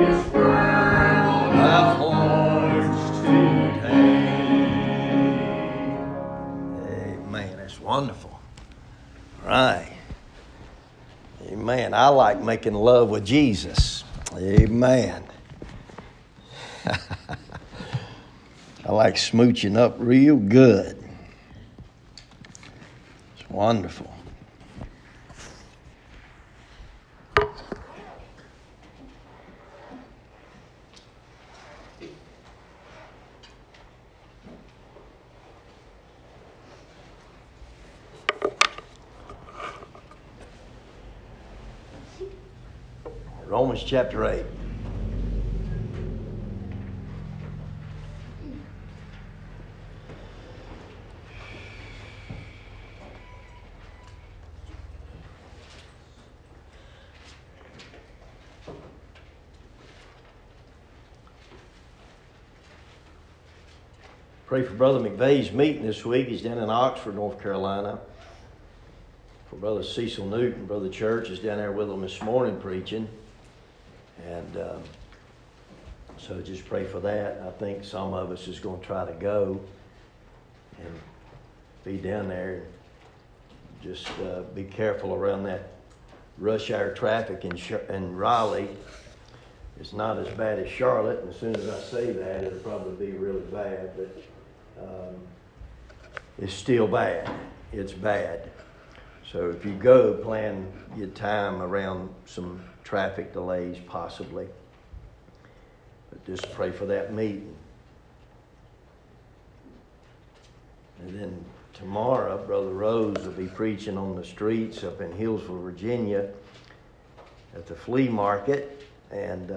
Have hearts to take. Amen. That's wonderful. All right. Amen. I like making love with Jesus. Amen. I like smooching up real good. It's wonderful. Romans chapter 8. Pray for Brother McVeigh's meeting this week. He's down in Oxford, North Carolina. For Brother Cecil Newton, Brother Church is down there with him this morning preaching. And so just pray for that. I think some of us is going to try to go and be down there. Just be careful around that rush hour traffic in Raleigh. It's not as bad as Charlotte. And as soon as I say that, it'll probably be really bad. But it's still bad. It's bad. So if you go, plan your time around some traffic delays possibly. But just pray for that meeting. And then tomorrow, Brother Rose will be preaching on the streets up in Hillsville, Virginia at the flea market. And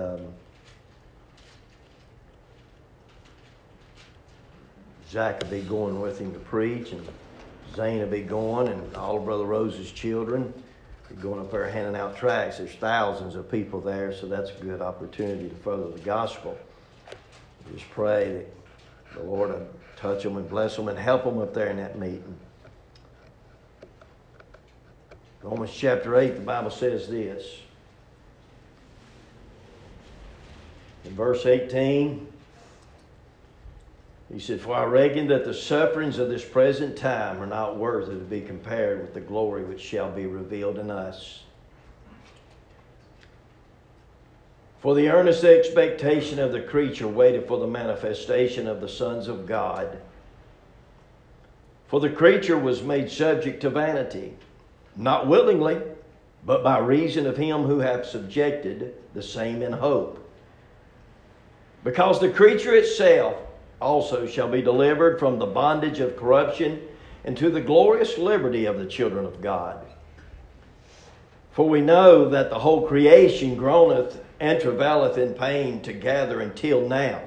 Zach will be going with him to preach, and Zane will be going, and all of Brother Rose's children are going up there handing out tracts. There's thousands of people there, so that's a good opportunity to further the gospel. Just pray that the Lord will touch them and bless them and help them up there in that meeting. Romans chapter 8, the Bible says this. In verse 18, he said, "For I reckon that the sufferings of this present time are not worthy to be compared with the glory which shall be revealed in us. For the earnest expectation of the creature waited for the manifestation of the sons of God. For the creature was made subject to vanity, not willingly, but by reason of him who hath subjected the same in hope. Because the creature itself also shall be delivered from the bondage of corruption into the glorious liberty of the children of God. For we know that the whole creation groaneth and travaileth in pain together until now.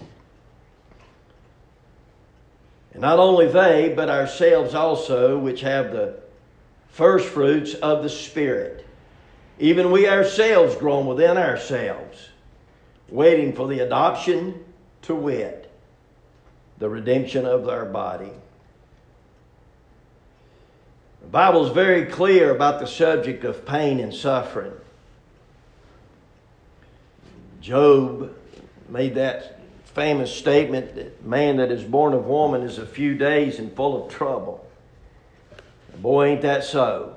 And not only they, but ourselves also, which have the first fruits of the Spirit, even we ourselves groan within ourselves, waiting for the adoption, to wit, the redemption of our body." The Bible is very clear about the subject of pain and suffering. Job made that famous statement that man that is born of woman is a few days and full of trouble. And boy, ain't that so.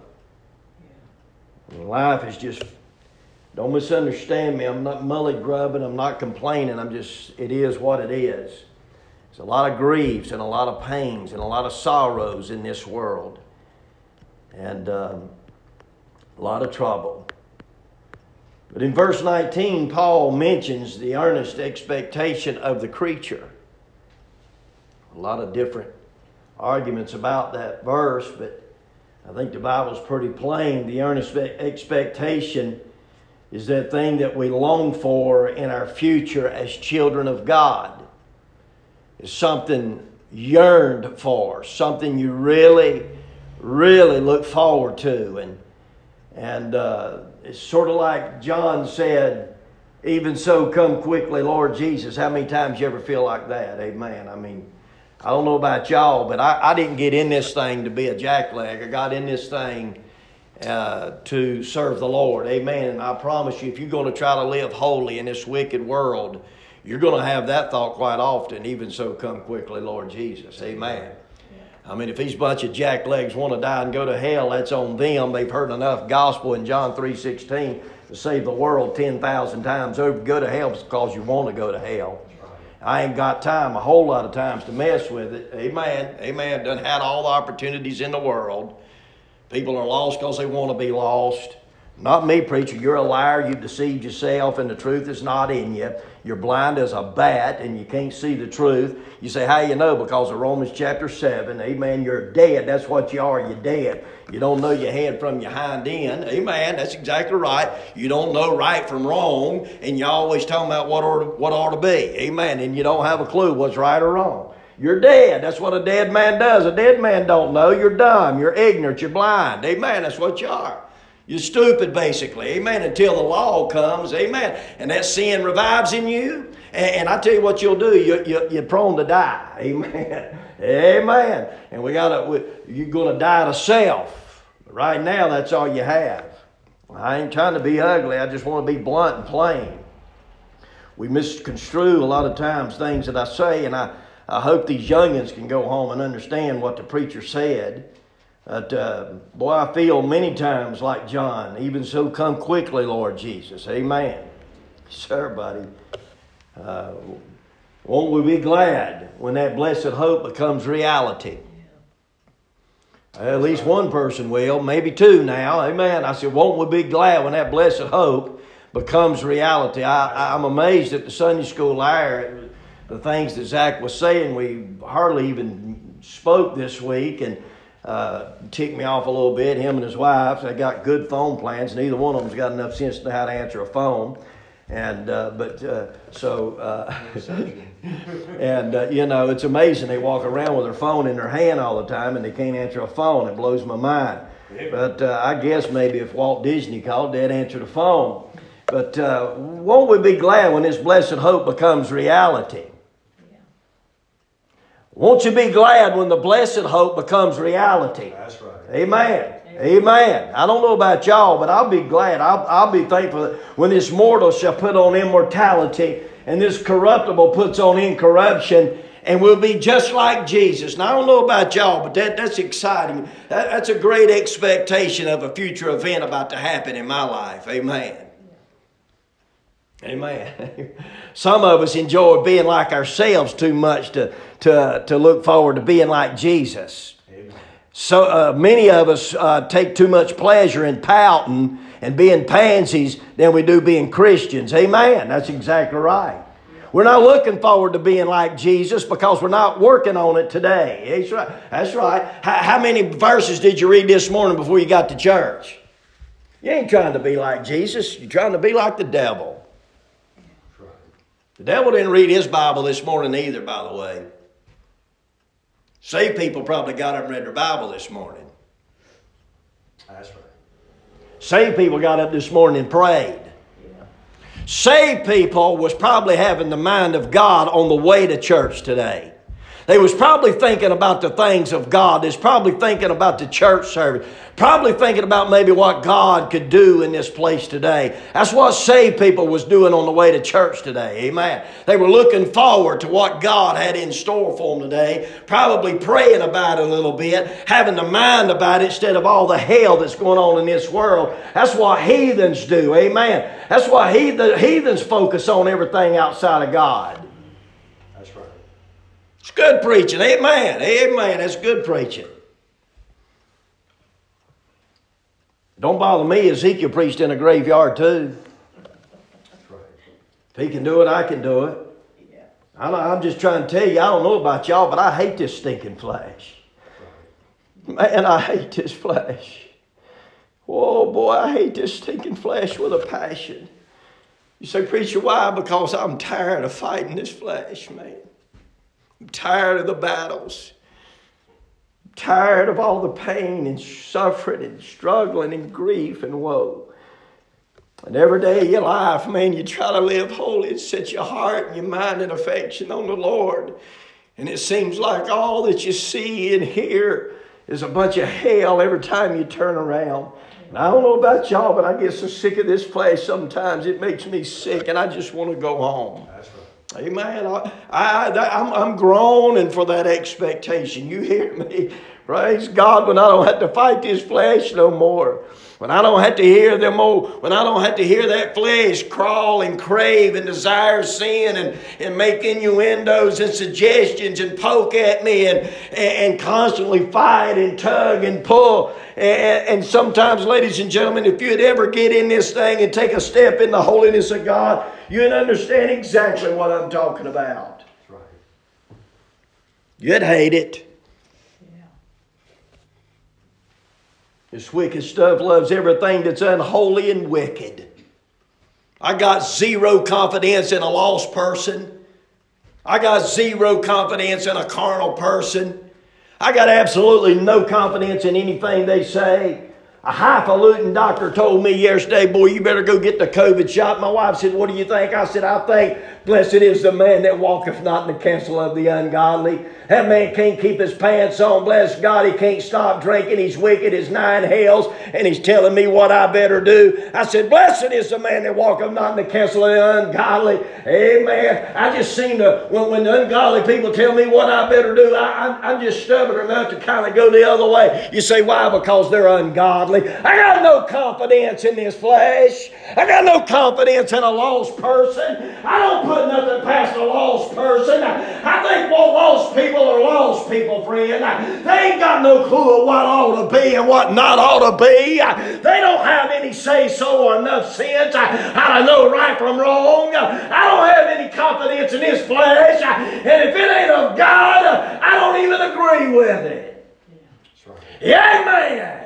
Life is just, don't misunderstand me, I'm not mully grubbing, I'm not complaining, it is what it is. There's a lot of griefs and a lot of pains and a lot of sorrows in this world. And a lot of trouble. But in verse 19, Paul mentions the earnest expectation of the creature. A lot of different arguments about that verse, but I think the Bible's pretty plain. The earnest expectation is that thing that we long for in our future as children of God. It's something yearned for, something you really, really look forward to. And it's sort of like John said, "Even so, come quickly, Lord Jesus." How many times you ever feel like that? Amen. I mean, I don't know about y'all, but I didn't get in this thing to be a jackleg. I got in this thing to serve the Lord. Amen. And I promise you, if you're going to try to live holy in this wicked world, you're going to have that thought quite often. Even so, come quickly, Lord Jesus. Amen. I mean, if these bunch of jacklegs want to die and go to hell, that's on them. They've heard enough gospel in John 3:16 to save the world 10,000 times over. Go to hell because you want to go to hell. I ain't got time a whole lot of times to mess with it. Amen. Amen. Done had all the opportunities in the world. People are lost because they want to be lost. Not me, preacher. You're a liar. You've deceived yourself and the truth is not in you. You're blind as a bat and you can't see the truth. You say, how you know? Because of Romans chapter 7. Amen. You're dead. That's what you are. You're dead. You don't know your head from your hind end. Amen. That's exactly right. You don't know right from wrong. And you're always talking about what ought to be. Amen. And you don't have a clue what's right or wrong. You're dead. That's what a dead man does. A dead man don't know. You're dumb. You're ignorant. You're blind. Amen. That's what you are. You're stupid, basically. Amen. Until the law comes. Amen. And that sin revives in you. And I tell you what you'll do. You're prone to die. Amen. Amen. And you're going to die to self. But right now, that's all you have. I ain't trying to be ugly. I just want to be blunt and plain. We misconstrue a lot of times things that I say. And I hope these youngins can go home and understand what the preacher said. But, boy, I feel many times like John. Even so, come quickly, Lord Jesus. Amen. Sir, buddy. Won't we be glad when that blessed hope becomes reality? At least one person will, maybe two now. Amen. I said, won't we be glad when that blessed hope becomes reality? I'm amazed at the Sunday school hour, the things that Zach was saying. We hardly even spoke this week, and ticked me off a little bit. Him and his wife, they got good phone plans. Neither one of them's got enough sense to know how to answer a phone. And it's amazing. They walk around with their phone in their hand all the time and they can't answer a phone. It blows my mind. But I guess maybe if Walt Disney called, they'd answer the phone. But won't we be glad when this blessed hope becomes reality? Won't you be glad when the blessed hope becomes reality? That's right. Amen. Amen. I don't know about y'all, but I'll be glad. I'll be thankful that when this mortal shall put on immortality and this corruptible puts on incorruption, and we'll be just like Jesus. Now, I don't know about y'all, but that's exciting. That's a great expectation of a future event about to happen in my life. Amen. Amen. Some of us enjoy being like ourselves too much to look forward to being like Jesus. Amen. So many of us take too much pleasure in pouting and being pansies than we do being Christians. Amen. That's exactly right. We're not looking forward to being like Jesus because we're not working on it today. That's right. That's right. How many verses did you read this morning before you got to church? You ain't trying to be like Jesus. You're trying to be like the devil. The devil didn't read his Bible this morning either, by the way. Saved people probably got up and read their Bible this morning. That's right. Saved people got up this morning and prayed. Yeah. Saved people was probably having the mind of God on the way to church today. They was probably thinking about the things of God. They was probably thinking about the church service. Probably thinking about maybe what God could do in this place today. That's what saved people was doing on the way to church today. Amen. They were looking forward to what God had in store for them today. Probably praying about it a little bit. Having the mind about it instead of all the hell that's going on in this world. That's what heathens do. Amen. That's why heathens focus on everything outside of God. It's good preaching. Amen. Amen. That's good preaching. Don't bother me. Ezekiel preached in a graveyard too. If he can do it, I can do it. I'm just trying to tell you, I don't know about y'all, but I hate this stinking flesh. Man, I hate this flesh. Oh boy, I hate this stinking flesh with a passion. You say, preacher, why? Because I'm tired of fighting this flesh, man. I'm tired of the battles. I'm tired of all the pain and suffering and struggling and grief and woe. And every day of your life, man, you try to live holy and set your heart and your mind and affection on the Lord. And it seems like all that you see and hear is a bunch of hell every time you turn around. And I don't know about y'all, but I get so sick of this flesh sometimes. It makes me sick, and I just want to go home. That's right. Amen. I'm groaning for that expectation. You hear me? Praise God, when I don't have to fight this flesh no more. When I don't have to hear when I don't have to hear that flesh crawl and crave and desire sin and make innuendos and suggestions and poke at me and constantly fight and tug and pull. And sometimes, ladies and gentlemen, if you'd ever get in this thing and take a step in the holiness of God, you'd understand exactly what I'm talking about. That's right. You'd hate it. This wicked stuff loves everything that's unholy and wicked. I got zero confidence in a lost person. I got zero confidence in a carnal person. I got absolutely no confidence in anything they say. A highfalutin doctor told me yesterday, boy, you better go get the COVID shot. My wife said, what do you think? I said, I think blessed is the man that walketh not in the counsel of the ungodly. That man can't keep his pants on. Bless God, he can't stop drinking. He's wicked as 9 hells. And he's telling me what I better do. I said, blessed is the man that walketh not in the counsel of the ungodly. Amen. I just seem to, when the ungodly people tell me what I better do, I'm just stubborn enough to kind of go the other way. You say, why? Because they're ungodly. I got no confidence in this flesh. I got no confidence in a lost person. I don't put nothing past a lost person. I think what lost people are lost people, friend. They ain't got no clue of what ought to be and what not ought to be. They don't have any say-so or enough sense how to know right from wrong. I don't have any confidence in this flesh. And if it ain't of God, I don't even agree with it. That's right. Yeah, amen.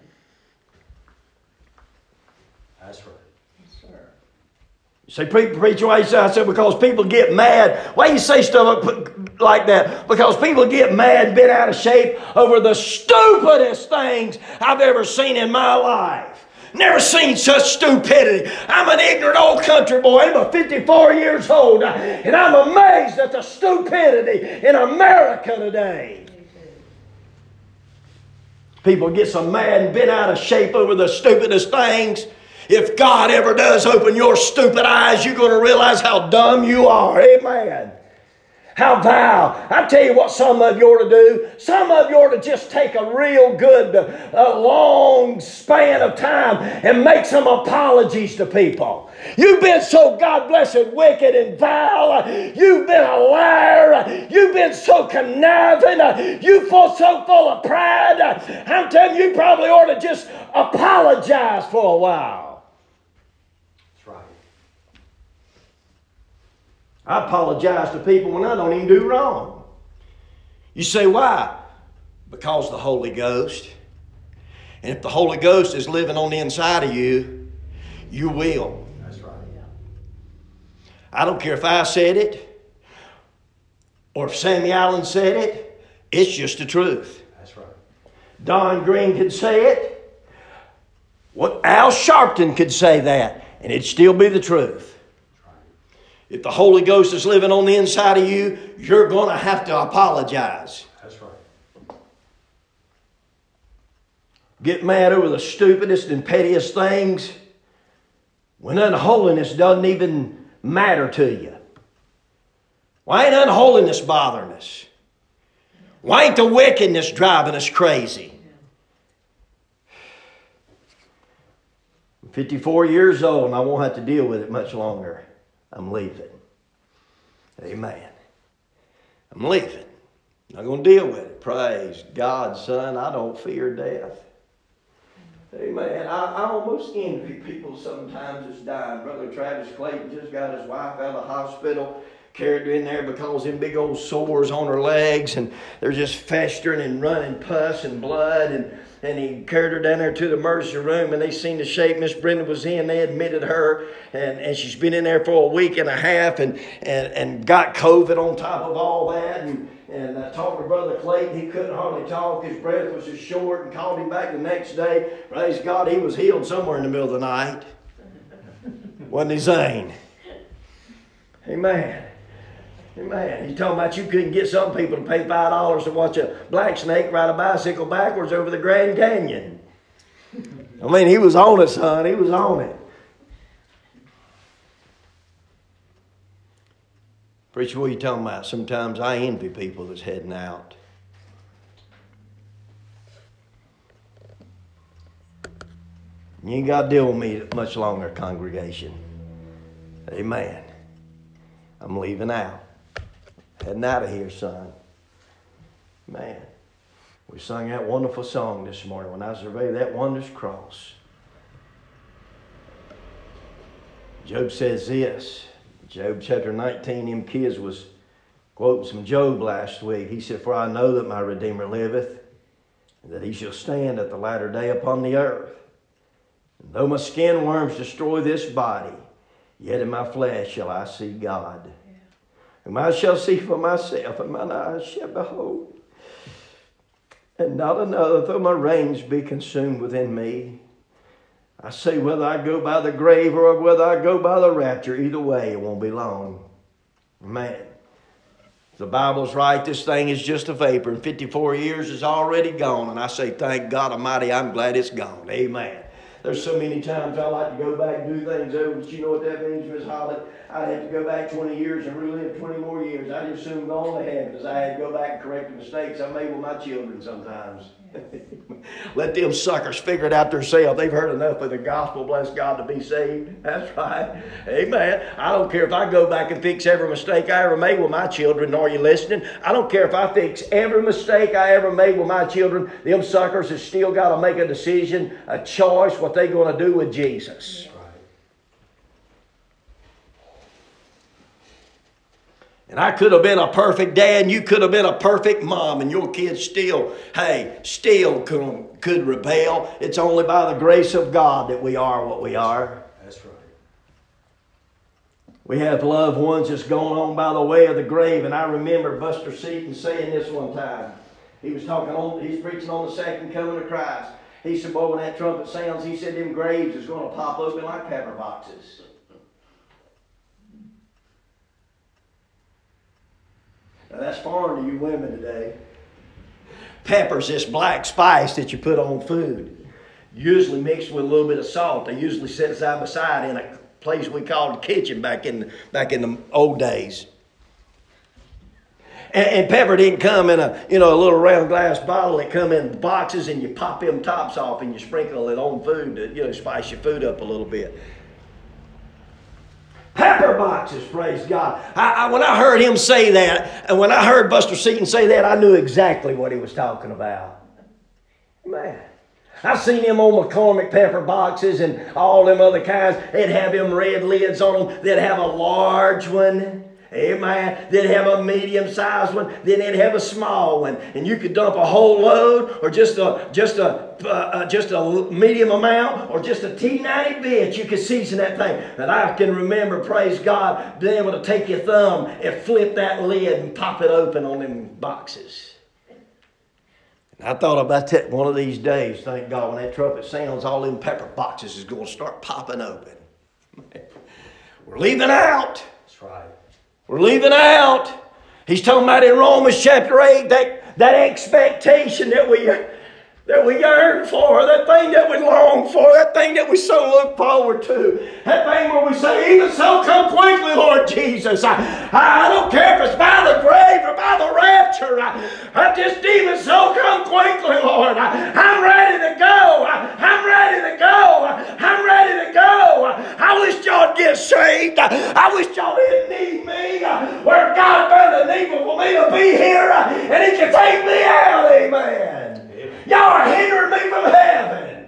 That's right. You say, preacher, why you say? I said, because people get mad. Why you say stuff like that? Because people get mad, bent out of shape over the stupidest things I've ever seen in my life. Never seen such stupidity. I'm an ignorant old country boy. I'm 54 years old. And I'm amazed at the stupidity in America today. People get so mad and bent out of shape over the stupidest things. If God ever does open your stupid eyes, you're going to realize how dumb you are. Amen. How thou. I tell you what some of you ought to do. Some of you ought to just take a real good long span of time and make some apologies to people. You've been so God blessed wicked and vile. You've been a liar. You've been so conniving. You've been so full of pride. I'm telling you, you probably ought to just apologize for a while. I apologize to people when I don't even do wrong. You say, why? Because the Holy Ghost. And if the Holy Ghost is living on the inside of you, you will. That's right. I don't care if I said it or if Sammy Allen said it. It's just the truth. That's right. Don Green could say it. Al Sharpton could say that. And it'd still be the truth. If the Holy Ghost is living on the inside of you, you're going to have to apologize. That's right. Get mad over the stupidest and pettiest things when unholiness doesn't even matter to you. Why ain't unholiness bothering us? Why ain't the wickedness driving us crazy? I'm 54 years old and I won't have to deal with it much longer. I'm leaving. Amen. I'm leaving. Not going to deal with it. Praise God, son. I don't fear death. Amen. I almost envy people sometimes that's dying. Brother Travis Clayton just got his wife out of the hospital, carried her in there because them big old sores on her legs, and they're just festering and running pus and blood, and he carried her down there to the emergency room, and they seen the shape Miss Brenda was in. They admitted her, and she's been in there for a week and a half, and got COVID on top of all that. And I talked to Brother Clayton. He couldn't hardly talk. His breath was just short, and called him back the next day. Praise God, he was healed somewhere in the middle of the night. Wasn't he, Zane? Amen. Amen. He's talking about you couldn't get some people to pay $5 to watch a black snake ride a bicycle backwards over the Grand Canyon. I mean, he was on it, son. He was on it. Preacher, what are you talking about? Sometimes I envy people that's heading out. You ain't got to deal with me much longer, congregation. Amen. I'm leaving out. Heading out of here, son. Man, we sung that wonderful song this morning, when I survey that wondrous cross. Job says this. Job chapter 19, them kids was quoting some Job last week. He said, "For I know that my Redeemer liveth, and that he shall stand at the latter day upon the earth. And though my skin worms destroy this body, yet in my flesh shall I see God. Whom I shall see for myself, and mine eyes shall behold. And not another, though my reins be consumed within me. I say, whether I go by the grave or whether I go by the rapture, either way, it won't be long." Man, the Bible's right. This thing is just a vapor, and 54 years is already gone. And I say, thank God Almighty, I'm glad it's gone. Amen. There's so many times I like to go back and do things over, but you know what that means, Miss Holly? I'd have to go back 20 years and relive 20 more years. I'd just soon go on to heaven, because I had to go back and correct the mistakes I made with my children sometimes. Let them suckers figure it out themselves. They've heard enough of the gospel, bless God, to be saved. That's right. Amen. I don't care if I go back and fix every mistake I ever made with my children. Are you listening? I don't care if I fix every mistake I ever made with my children. Them suckers have still got to make a decision, a choice, what they're going to do with Jesus. And I could have been a perfect dad, and you could have been a perfect mom, and your kids still could rebel. It's only by the grace of God that we are what we are. That's right. We have loved ones that's gone on by the way of the grave, and I remember Buster Seaton saying this one time. He's preaching on the second coming of Christ. He said, boy, when that trumpet sounds, he said, them graves is going to pop open like pepper boxes. Now that's foreign to you women today. Pepper's this black spice that you put on food. Usually mixed with a little bit of salt. They usually set side by side in a place we called the kitchen back in the old days. And pepper didn't come in a little round glass bottle. It come in boxes, and you pop them tops off and you sprinkle it on food to spice your food up a little bit. Pepper boxes, praise God. When I heard him say that, and when I heard Buster Seaton say that, I knew exactly what he was talking about. Man, I've seen them old McCormick pepper boxes and all them other kinds. They'd have them red lids on them. They'd have a large one. Amen. They'd have a medium-sized one. Then they'd have a small one, and you could dump a whole load, or just a medium amount, or just a teeny bit. You could season that thing. And I can remember, praise God, being able to take your thumb and flip that lid and pop it open on them boxes. And I thought about that one of these days. Thank God, when that trumpet sounds, all them pepper boxes is going to start popping open. We're leaving out. That's right. We're leaving out. He's talking about in Romans chapter 8 that expectation that we yearn for, that thing that we long for, that thing that we so look forward to, that thing where we say, even so come quickly, Lord Jesus. I don't care if it's by the grave or by the rapture. I just even so come quickly, Lord. I'm ready to go. I'm ready to go. I'm ready to go. I wish y'all would get saved. I wish y'all didn't need me. Where God found a need for me to be here, and He can take me out. Amen. Y'all are hindering me from heaven.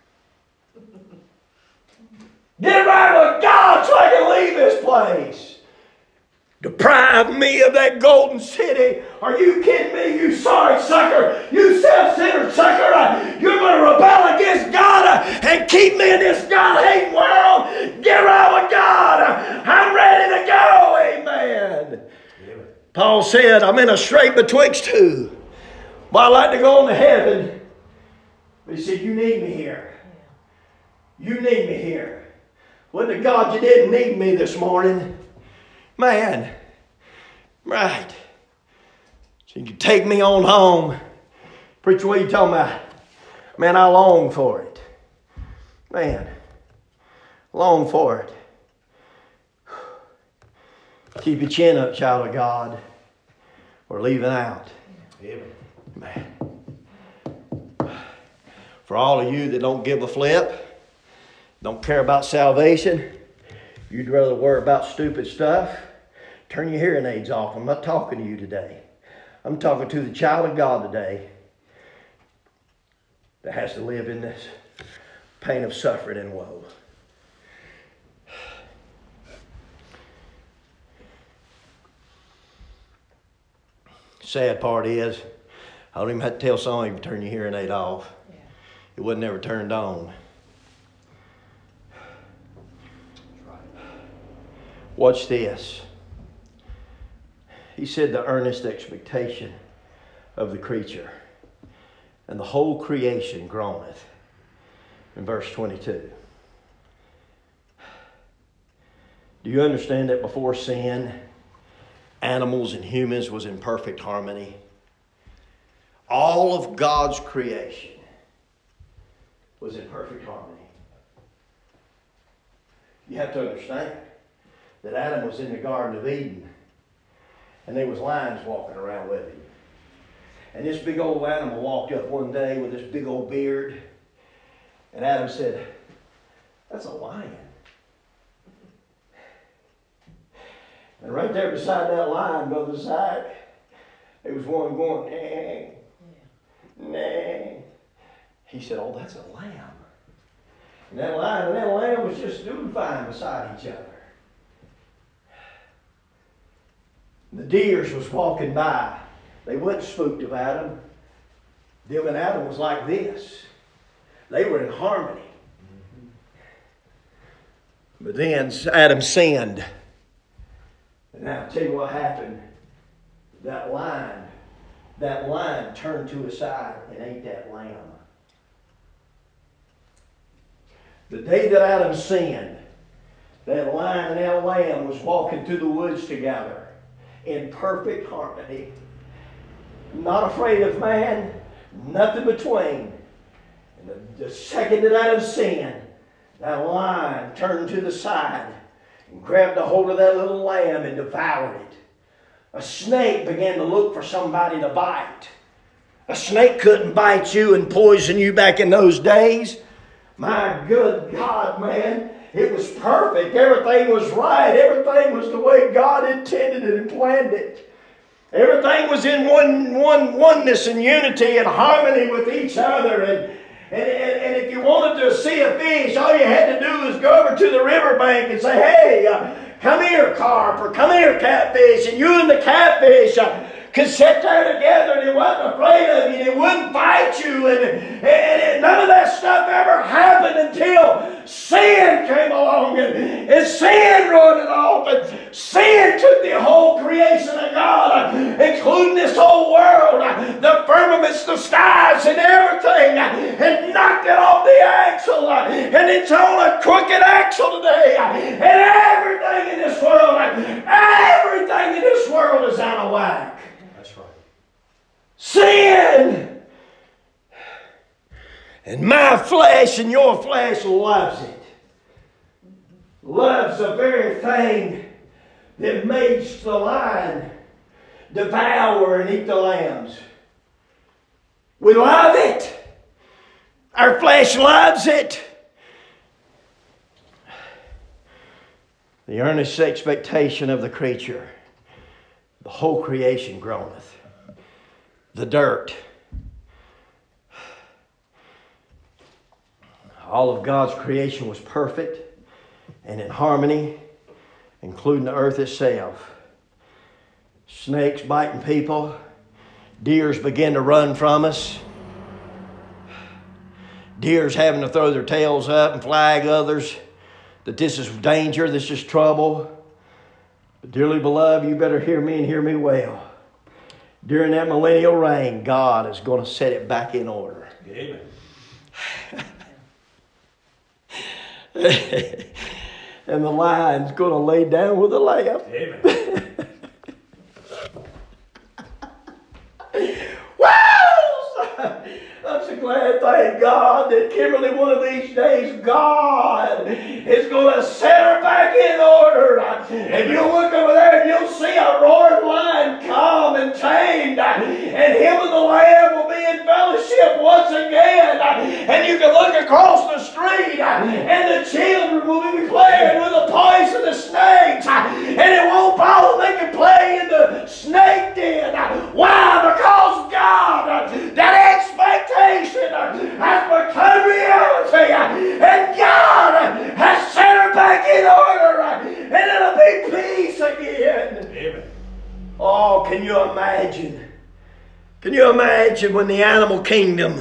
Get right with God so I can leave this place. Deprive me of that golden city. Are you kidding me, you sorry sucker? You self-centered sucker. You're going to rebel against God and keep me in this God-hating world. Get right with God. I'm ready to go. Amen. Paul said, I'm in a strait betwixt two. Well, I'd like to go on to heaven. But he said, you need me here. You need me here. Wouldn't to God you didn't need me this morning. Man. Right. So you can take me on home. Preacher, what are you talking about? Man, I long for it. Man, long for it. Keep your chin up, child of God. We're leaving out. Amen. Man. For all of you that don't give a flip, don't care about salvation, you'd rather worry about stupid stuff, turn your hearing aids off. I'm not talking to you today. I'm talking to the child of God today that has to live in this pain of suffering and woe. Sad part is, I don't even have to tell somebody to turn your hearing aid off. Yeah. It wasn't ever turned on. Watch this. He said the earnest expectation of the creature, and the whole creation groaneth. In verse 22. Do you understand that before sin, animals and humans was in perfect harmony? All of God's creation was in perfect harmony. You have to understand that Adam was in the Garden of Eden, and there was lions walking around with him. And this big old animal walked up one day with this big old beard, and Adam said, "That's a lion." And right there beside that lion, by the side, there was one going, "Nah, nah." He said, "Oh, that's a lamb." And that lion and that lamb was just doing fine beside each other. The deers was walking by. They wasn't spooked of Adam. Them and Adam was like this. They were in harmony. But then Adam sinned. And now I'll tell you what happened. That lion turned to his side and ate that lamb. The day that Adam sinned, that lion and that lamb was walking through the woods together in perfect harmony. Not afraid of man, nothing between. And the second that Adam sinned, that lion turned to the side and grabbed a hold of that little lamb and devoured it. A snake began to look for somebody to bite. A snake couldn't bite you and poison you back in those days. My good God, man, it was perfect. Everything was right. Everything was the way God intended it and planned it. Everything was in oneness and unity and harmony with each other. And if you wanted to see a fish, all you had to do was go over to the riverbank and say, "Hey, come here, carp," or "Come here, catfish." And you and the catfish could sit there together, and it wasn't afraid of you, and it wouldn't fight you. And none of that stuff ever happened until sin came along, and sin ruined it off, and sin took the whole creation of God, including this whole world, the firmaments, the stars, and everything, and knocked it off the axle, and it's on a crooked axle today, and everything in this world is out of whack. That's right. Sin! And my flesh and your flesh loves it. Loves the very thing that makes the lion devour and eat the lambs. We love it. Our flesh loves it. The earnest expectation of the creature. The whole creation groaneth. The dirt. All of God's creation was perfect and in harmony, including the earth itself. Snakes biting people. Deers begin to run from us. Deers having to throw their tails up and flag others that this is danger, this is trouble. But dearly beloved, you better hear me and hear me well. During that millennial reign, God is going to set it back in order. Amen. And the lion's going to lay down with the lamb. Amen. Wow! I'm so glad, thank God, that Kimberly, one of these days, God is going to set her back in order. And you'll look over there and you'll see a roaring lion calm and tamed. And him and the lamb will be in fellowship once again. And you can look across the street and the children will be playing with the poison of snakes. And it won't bother them. They can play in the snake den. Why? Because God, that expectation has become reality. And God has set her back in order. And it'll be peace again. Amen. Oh, can you imagine? Can you imagine when the animal kingdom...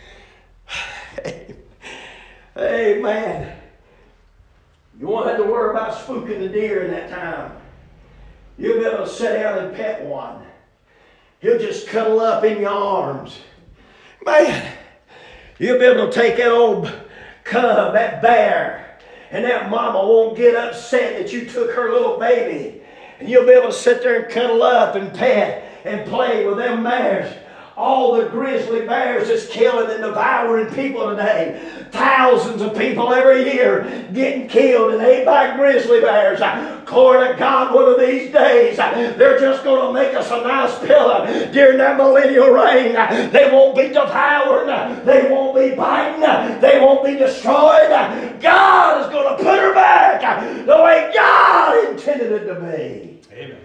Hey, man. You won't have to worry about spooking the deer in that time. You'll be able to sit down and pet one. He'll just cuddle up in your arms. Man, you'll be able to take that old cub, that bear, and that mama won't get upset that you took her little baby. And you'll be able to sit there and cuddle up and pet and play with them bears. All the grizzly bears that's killing and devouring people today. Thousands of people every year getting killed and ate by grizzly bears. Glory to God, one of these days, they're just going to make us a nice pillow during that millennial reign. They won't be devouring. They won't be biting. They won't be destroyed. God is going to put her back the way God intended it to be. Amen.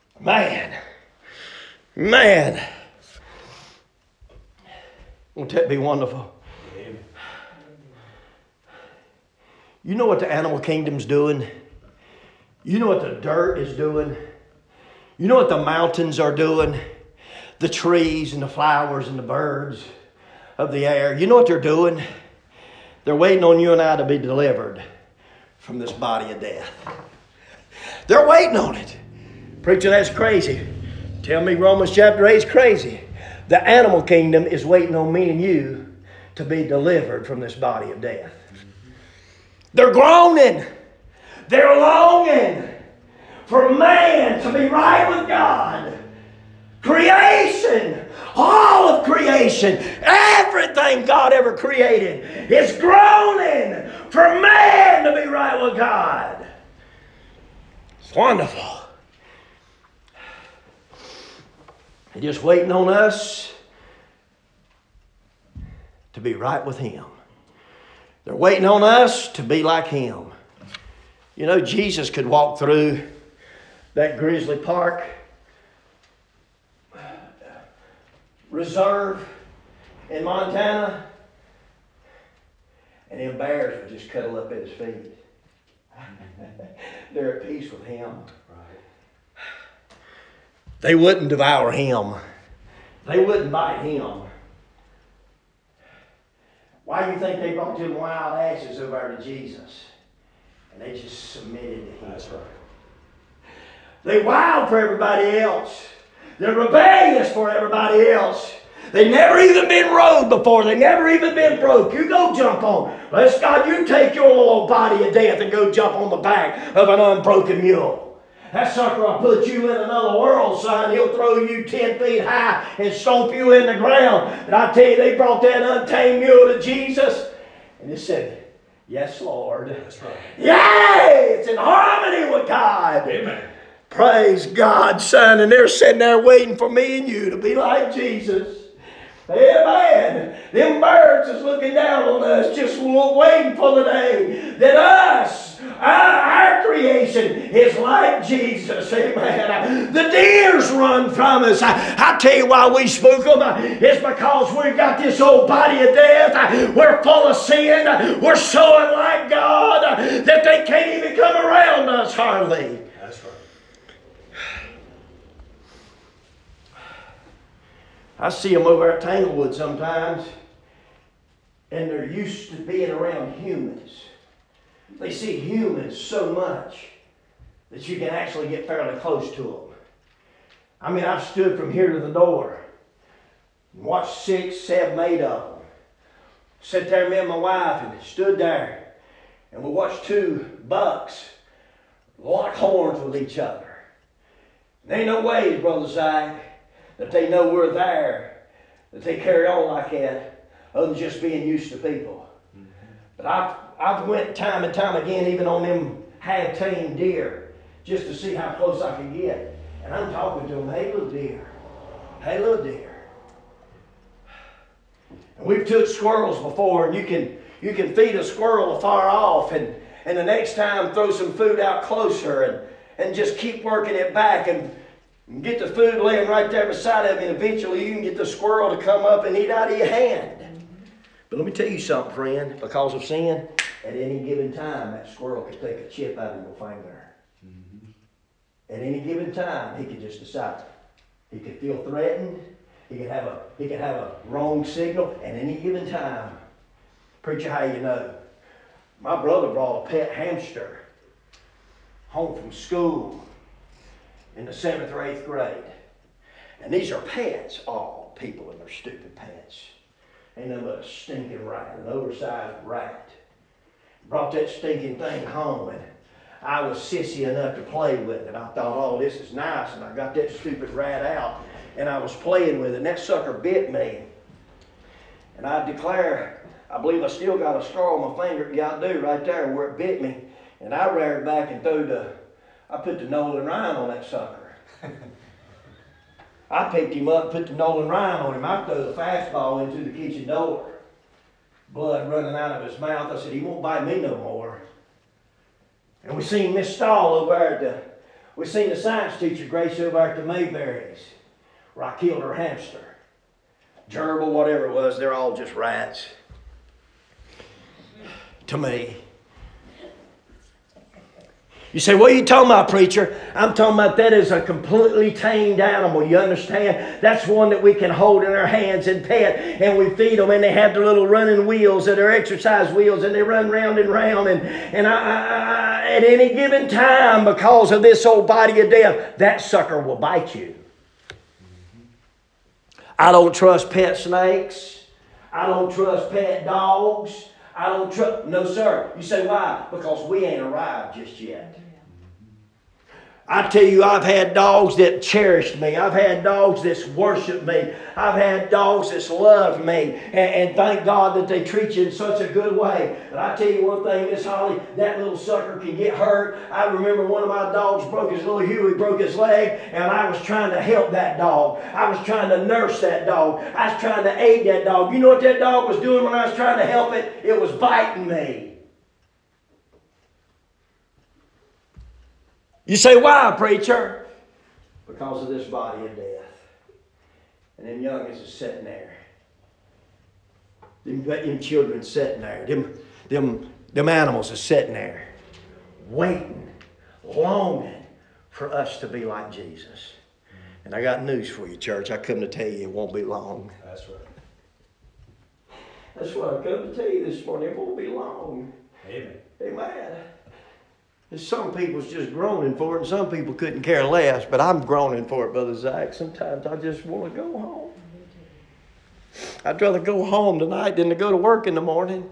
Man. Won't that be wonderful? Amen. You know what the animal kingdom's doing? You know what the dirt is doing? You know what the mountains are doing? The trees and the flowers and the birds of the air. You know what they're doing? They're waiting on you and I to be delivered from this body of death. They're waiting on it. Preacher, that's crazy. Tell me Romans chapter 8 is crazy. The animal kingdom is waiting on me and you to be delivered from this body of death. They're groaning. They're longing for man to be right with God. Creation, all of creation, everything God ever created is groaning for man to be right with God. It's wonderful. They're just waiting on us to be right with Him. They're waiting on us to be like Him. You know, Jesus could walk through that Grizzly Park reserve in Montana, and them bears would just cuddle up at His feet. They're at peace with Him. They wouldn't devour Him. They wouldn't bite Him. Why do you think they brought them wild asses over to Jesus? And they just submitted to Him. That's right. They wild for everybody else. They're rebellious for everybody else. They never even been rode before. They never even been broke. You go jump on. Bless God, you take your little body of death and go jump on the back of an unbroken mule. That sucker will put you in another world, son. He'll throw you 10 feet high and stomp you in the ground. And I tell you, they brought that untamed mule to Jesus. And he said, yes, Lord. That's right. Yay! It's in harmony with God. Amen. Praise God, son. And they're sitting there waiting for me and you to be like Jesus. Amen. Them birds is looking down on us, just waiting for the day that us, our creation, is like Jesus. Amen. The deers run from us. I tell you why we spook them. It's because we've got this old body of death. We're full of sin. We're so unlike God that they can't even come around us hardly. That's right. I see them over at Tanglewood sometimes, and they're used to being around humans. They see humans so much that you can actually get fairly close to them. I mean, I've stood from here to the door and watched 6, 7, 8 of them. Sat there, me and my wife, and stood there, and we watched 2 bucks lock horns with each other. There ain't no way, Brother Zach, that they know we're there, that they carry on like that. other than just being used to people. But I've went time and time again, even on them half-tamed deer, just to see how close I can get. And I'm talking to them, hey little deer, hey little deer. And we've took squirrels before, and you can feed a squirrel afar off, and the next time throw some food out closer, and just keep working it back, and get the food laying right there beside of you, and eventually you can get the squirrel to come up and eat out of your hand. But let me tell you something, friend. Because of sin, at any given time, that squirrel could take a chip out of your finger. At any given time, he could just decide. He could feel threatened. He could have a wrong signal. At any given time, preacher, how you know? My brother brought a pet hamster home from school in the 7th or 8th grade. And these are pets. All people and their stupid pets. Ain't nothing but a stinking rat, an oversized rat. Brought that stinking thing home, and I was sissy enough to play with it. I thought, oh, this is nice, and I got that stupid rat out, and I was playing with it, and that sucker bit me. And I declare, I believe I still got a scar on my finger. Yeah, I do, right there where it bit me. And I reared back and I put the Nolan Ryan on that sucker. I picked him up, put the Nolan Ryan on him. I threw the fastball into the kitchen door. Blood running out of his mouth. I said, he won't bite me no more. And we seen Miss Stahl over there we seen the science teacher, Grace, over there at the Mayberries, where I killed her hamster. Gerbil, whatever it was, they're all just rats. To me. You say, what are you talking about, preacher? I'm talking about that is a completely tamed animal. You understand? That's one that we can hold in our hands and pet. And we feed them, and they have their little running wheels and their exercise wheels, and they run round and round. And I, at any given time, because of this old body of death, that sucker will bite you. I don't trust pet snakes. I don't trust pet dogs. I don't trust. No, sir. You say, why? Because we ain't arrived just yet. I tell you, I've had dogs that cherished me. I've had dogs that's worshiped me. I've had dogs that's loved me. And thank God that they treat you in such a good way. But I tell you one thing, Miss Holly, that little sucker can get hurt. I remember one of my dogs little Huey broke his leg, and I was trying to help that dog. I was trying to nurse that dog. I was trying to aid that dog. You know what that dog was doing when I was trying to help it? It was biting me. You say, why, preacher? Because of this body of death. And them youngins are sitting there. Them children sitting there. Them animals are sitting there. Waiting. Longing for us to be like Jesus. And I got news for you, church. I come to tell you it won't be long. That's right. That's what I come to tell you this morning. It won't be long. Amen. Amen. And some people's just groaning for it, and some people couldn't care less, but I'm groaning for it, Brother Zach. Sometimes I just want to go home. I'd rather go home tonight than to go to work in the morning.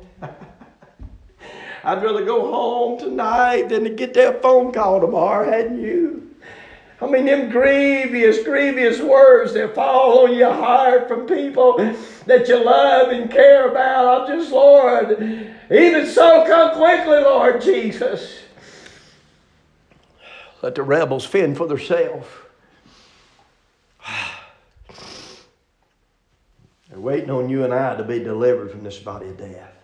I'd rather go home tonight than to get that phone call tomorrow, hadn't you? I mean, them grievous words that fall on your heart from people that you love and care about. I'm just, Lord, even so, come quickly, Lord Jesus. Let the rebels fend for themselves. They're waiting on you and I to be delivered from this body of death.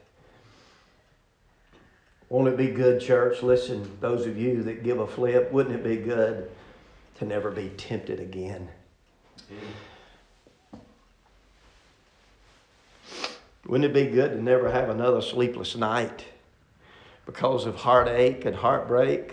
Won't it be good, church? Listen, those of you that give a flip, wouldn't it be good to never be tempted again? Wouldn't it be good to never have another sleepless night because of heartache and heartbreak?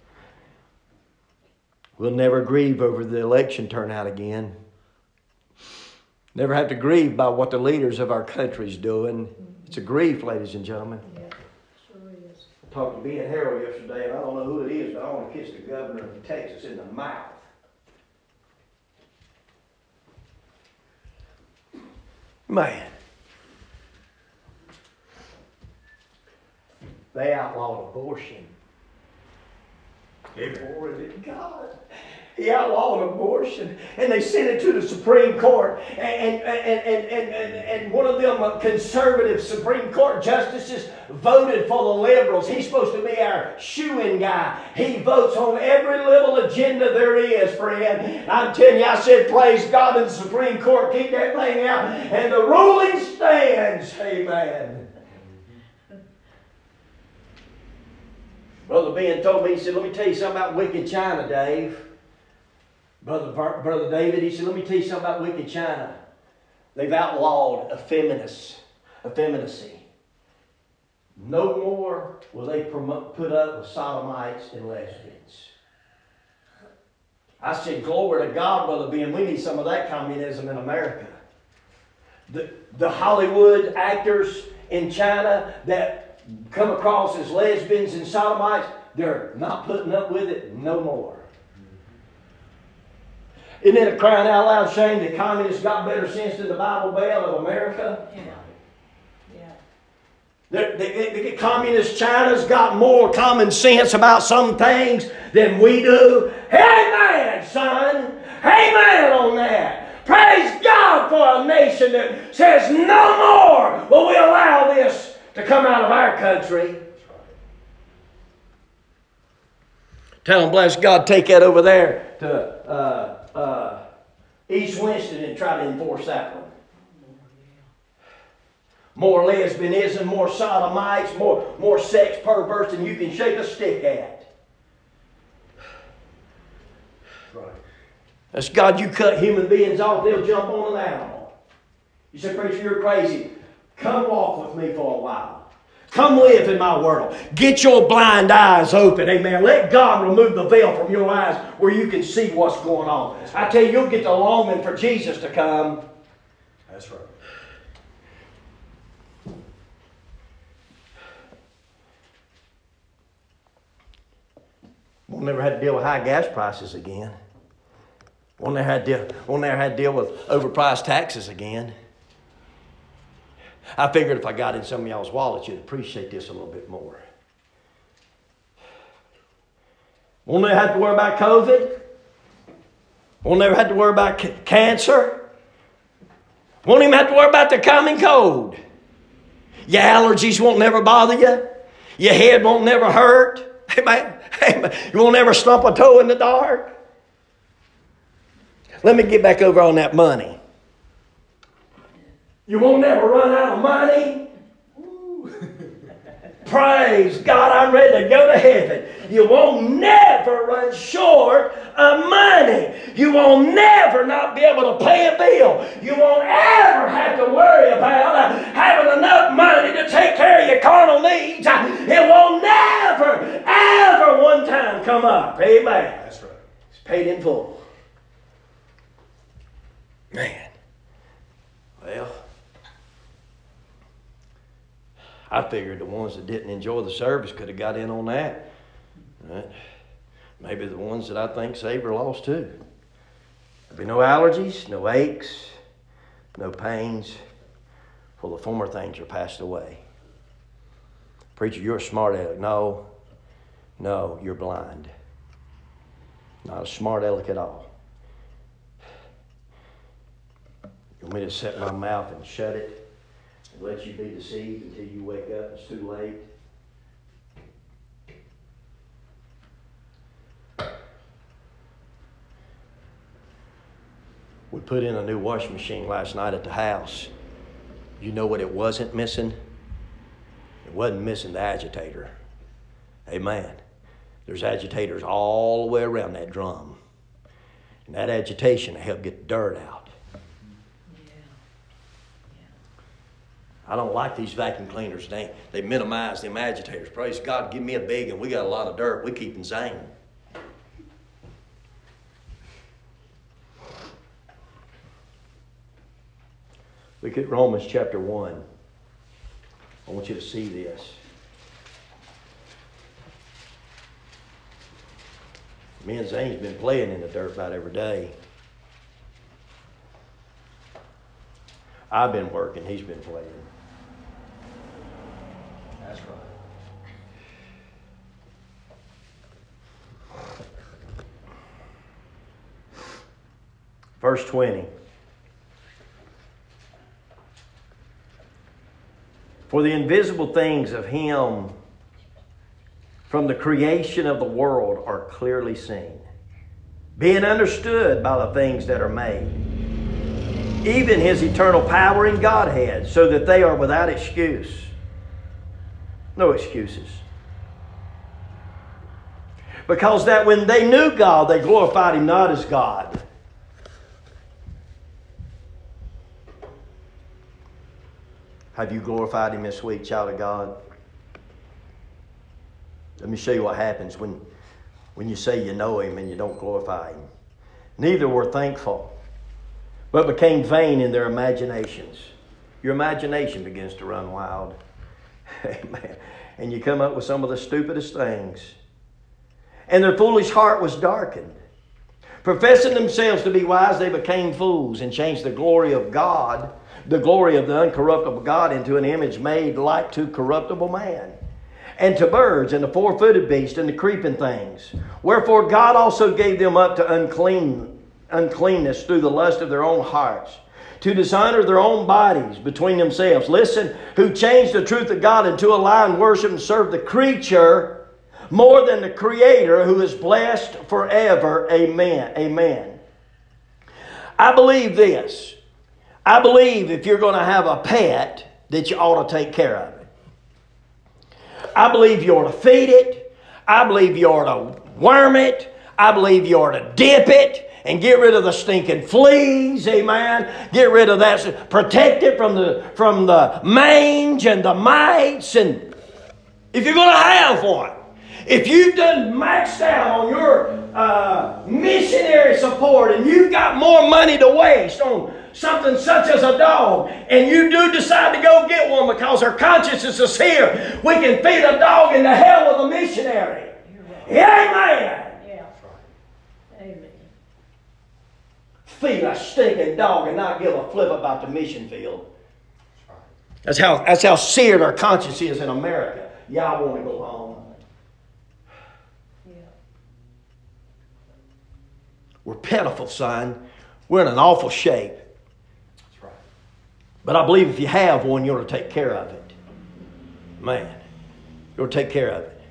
We'll never grieve over the election turnout again. Never have to grieve by what the leaders of our country's doing. It's a grief, ladies and gentlemen. Yeah, sure is. I talked to Ben Harrell yesterday, and I don't know who it is, but I want to kiss the governor of Texas in the mouth. Man. They outlawed abortion. Amen. Glory to God. He outlawed abortion, and they sent it to the Supreme Court. And one of them conservative Supreme Court justices voted for the liberals. He's supposed to be our shoo-in guy. He votes on every little agenda there is, friend. I'm telling you, I said, praise God in the Supreme Court. Keep that thing out. And the ruling stands. Amen. Brother Ben told me, he said, let me tell you something about wicked China, Dave. Brother David, he said, let me tell you something about wicked China. They've outlawed effeminacy. No more will they put up with sodomites and lesbians. I said, glory to God, Brother Ben. We need some of that communism in America. The Hollywood actors in China that come across as lesbians and sodomites, they're not putting up with it no more. Isn't it a crying out loud shame that communists got better sense than the Bible Belt of America? The communist China's got more common sense about some things than we do. Amen, son. Amen on that. Praise God for a nation that says no more will we allow this to come out of our country. Tell them, bless God, take that over there to East Winston and try to enforce that one. More lesbianism, more sodomites, more sex perverts than you can shake a stick at. Right. That's God, you cut human beings off, they'll jump on an animal. You say, preacher, you're crazy. Come walk with me for a while. Come live in my world. Get your blind eyes open. Amen. Let God remove the veil from your eyes where you can see what's going on. I tell you, you'll get the longing for Jesus to come. That's right. We'll never have to deal with high gas prices again. We'll never have to deal with overpriced taxes again. I figured if I got in some of y'all's wallets, you'd appreciate this a little bit more. We'll never have to worry about COVID. We'll never have to worry about cancer. Won't even have to worry about the common cold. Your allergies won't never bother you. Your head won't never hurt. Amen. You won't ever stump a toe in the dark. Let me get back over on that money. You won't never run out of money. Praise God, I'm ready to go to heaven. You won't never run short of money. You won't never not be able to pay a bill. You won't ever have to worry about having enough money to take care of your carnal needs. It will never, ever one time come up. Amen. That's right. It's paid in full. Man. Well, I figured the ones that didn't enjoy the service could have got in on that. Right? Maybe the ones that I think saved are lost too. There'll be no allergies, no aches, no pains, for the former things are passed away. Preacher, you're a smart aleck. No, you're blind. Not a smart aleck at all. You want me to set my mouth and shut it? And let you be deceived until you wake up and it's too late. We put in a new washing machine last night at the house. You know what it wasn't missing? It wasn't missing the agitator. Amen. There's agitators all the way around that drum. And that agitation will help get the dirt out. I don't like these vacuum cleaners. They minimize them agitators. Praise God, give me a big one. We got a lot of dirt. We keep them zane. Look at Romans chapter 1. I want you to see this. Me and Zane's been playing in the dirt about every day. I've been working. He's been playing. That's right. Verse 20. For the invisible things of Him from the creation of the world are clearly seen, being understood by the things that are made, even His eternal power and Godhead, so that they are without excuse. No excuses. Because that when they knew God, they glorified Him not as God. Have you glorified Him this week, child of God? Let me show you what happens when you say you know Him and you don't glorify Him. Neither were thankful, but became vain in their imaginations. Your imagination begins to run wild. Amen. And you come up with some of the stupidest things. And their foolish heart was darkened. Professing themselves to be wise, they became fools and changed the glory of God, the glory of the uncorruptible God, into an image made like to corruptible man, and to birds, and to four-footed beasts, and to creeping things. Wherefore God also gave them up to uncleanness through the lust of their own hearts, to dishonor their own bodies between themselves. Listen, who changed the truth of God into a lie, and worship and serve the creature more than the Creator, who is blessed forever. Amen. Amen. I believe this. I believe if you're going to have a pet, that you ought to take care of it. I believe you ought to feed it. I believe you ought to worm it. I believe you ought to dip it and get rid of the stinking fleas. Amen. Get rid of that. Protect it from the mange and the mites. And if you're going to have one, if you've done maxed out on your missionary support and you've got more money to waste on something such as a dog, and you do decide to go get one because our conscience is here, we can feed a dog in the hell of a missionary. Amen. Yeah. Amen. Feed a stinking dog and not give a flip about the mission field. That's how seared our conscience is in America. Yeah, I want to go home. We're pitiful, son. We're in an awful shape. That's right. But I believe if you have one, you ought to take care of it. Man, you ought to take care of it.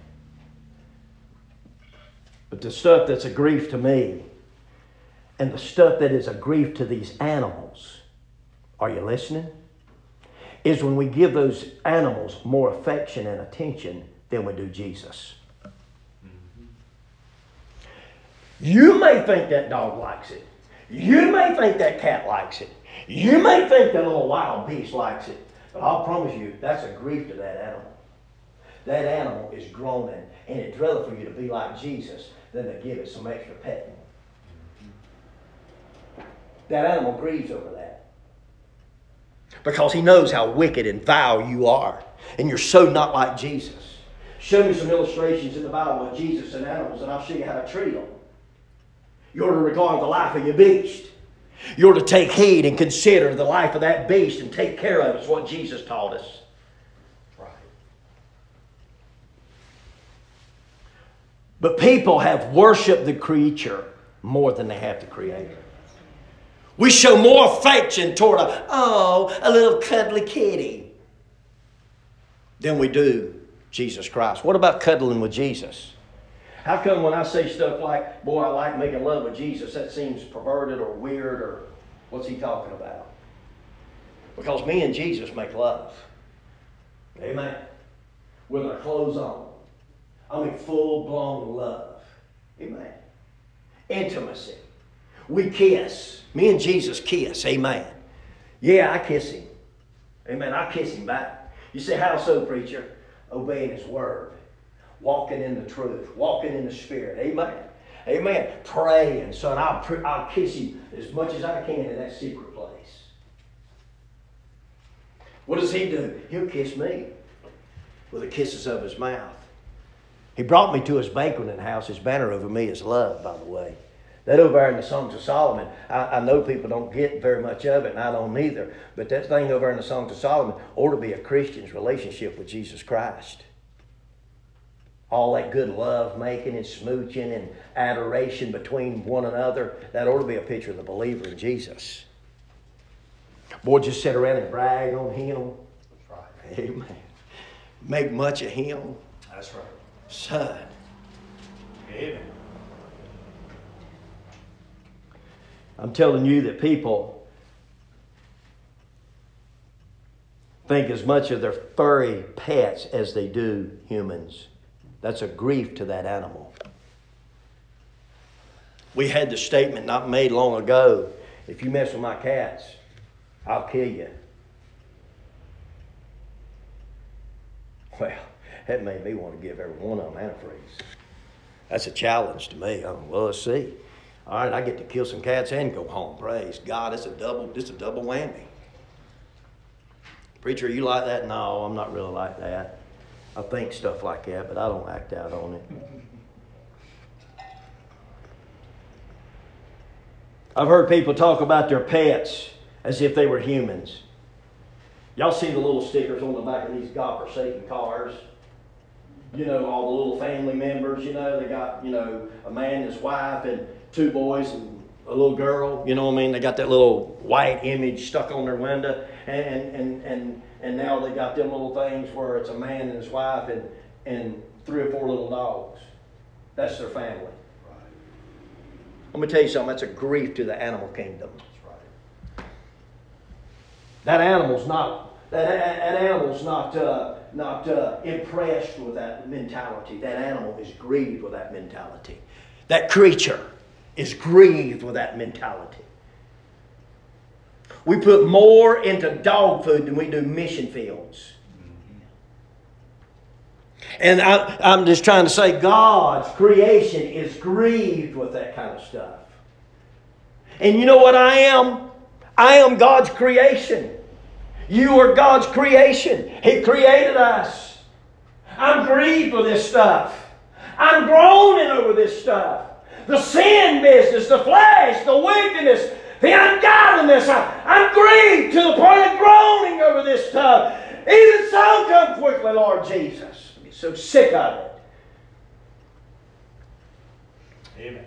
But the stuff that's a grief to me, and the stuff that is a grief to these animals, are you listening? Is when we give those animals more affection and attention than we do Jesus. You may think that dog likes it. You may think that cat likes it. You may think that little wild beast likes it. But I'll promise you, that's a grief to that animal. That animal is groaning, and it'd rather for you to be like Jesus than to give it some extra petting. That animal grieves over that. Because he knows how wicked and vile you are. And you're so not like Jesus. Show me some illustrations in the Bible of Jesus and animals, and I'll show you how to treat them. You're to regard the life of your beast. You're to take heed and consider the life of that beast and take care of it. Is what Jesus taught us. Right. But people have worshipped the creature more than they have the Creator. We show more affection toward a little cuddly kitty than we do Jesus Christ. What about cuddling with Jesus? How come when I say stuff like, boy, I like making love with Jesus, that seems perverted or weird, or what's he talking about? Because me and Jesus make love. Amen. With our clothes on. I mean full-blown love. Amen. Intimacy. We kiss. Me and Jesus kiss. Amen. Yeah, I kiss him. Amen. I kiss him back. You say, how so, preacher? Obeying his word. Walking in the truth. Walking in the Spirit. Amen. Amen. Praying. Son, I'll kiss you as much as I can in that secret place. What does he do? He'll kiss me with the kisses of his mouth. He brought me to his banqueting house. His banner over me is love, by the way. That over there in the Songs of Solomon, I know people don't get very much of it, and I don't either. But that thing over in the Songs of Solomon ought to be a Christian's relationship with Jesus Christ. all that good love making and smooching and adoration between one another, that ought to be a picture of the believer in Jesus. Boy, just sit around and brag on Him. That's right. Amen. Make much of Him. That's right. Son. Amen. I'm telling you that people think as much of their furry pets as they do humans. That's a grief to that animal. We had the statement not made long ago, if you mess with my cats, I'll kill you. Well, that made me want to give every one of them antifreeze. That's a challenge to me. Well, let's see. All right, I get to kill some cats and go home. Praise God, it's a double whammy. Preacher, you like that? No, I'm not really like that. I think stuff like that, but I don't act out on it. I've heard people talk about their pets as if they were humans. Y'all see the little stickers on the back of these God-forsaken cars? You know, all the little family members, you know, they got, you know, a man and his wife and 2 boys and a little girl, you know what I mean? They got that little white image stuck on their window, and now they got them little things where it's a man and his wife and 3 or 4 little dogs. That's their family. Right. Let me tell you something, that's a grief to the animal kingdom. That's right. That animal's not impressed with that mentality. That animal is grieved with that mentality. That creature is grieved with that mentality. We put more into dog food than we do mission fields. And I'm just trying to say God's creation is grieved with that kind of stuff. And you know what I am? I am God's creation. You are God's creation. He created us. I'm grieved with this stuff. I'm groaning over this stuff. The sin business, the flesh, the wickedness, the ungodliness. I'm grieved to the point of groaning over this stuff. Even so, come quickly, Lord Jesus. I'm so sick of it. Amen.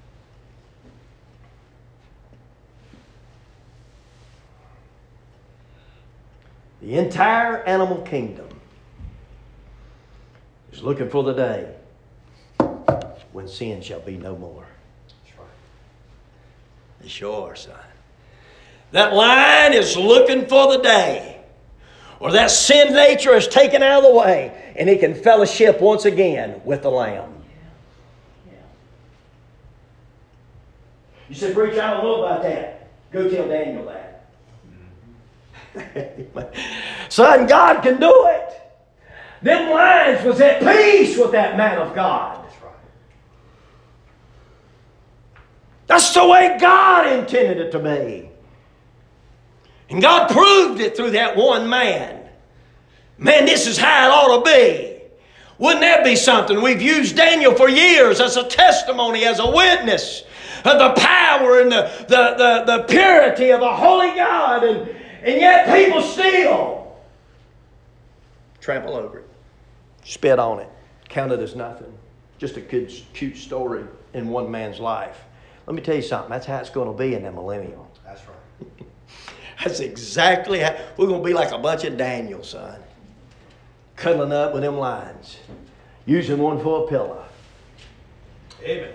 The entire animal kingdom is looking for the day when sin shall be no more. That's right. They sure are, son. That line is looking for the day where that sin nature is taken out of the way and he can fellowship once again with the Lamb. You said, preacher, I don't know about that. Go tell Daniel that. Son, God can do it. Them lions was at peace with that man of God. That's right. That's the way God intended it to be. And God proved it through that one man. Man, this is how it ought to be. Wouldn't that be something? We've used Daniel for years as a testimony, as a witness of the power and the purity of a holy God. And yet people still trample over it, spit on it, count it as nothing. Just a good, cute story in one man's life. Let me tell you something. That's how it's going to be in the millennial. That's right. That's exactly how we're going to be, like a bunch of Daniel, son. Cuddling up with them lions. Using one for a pillow. Amen.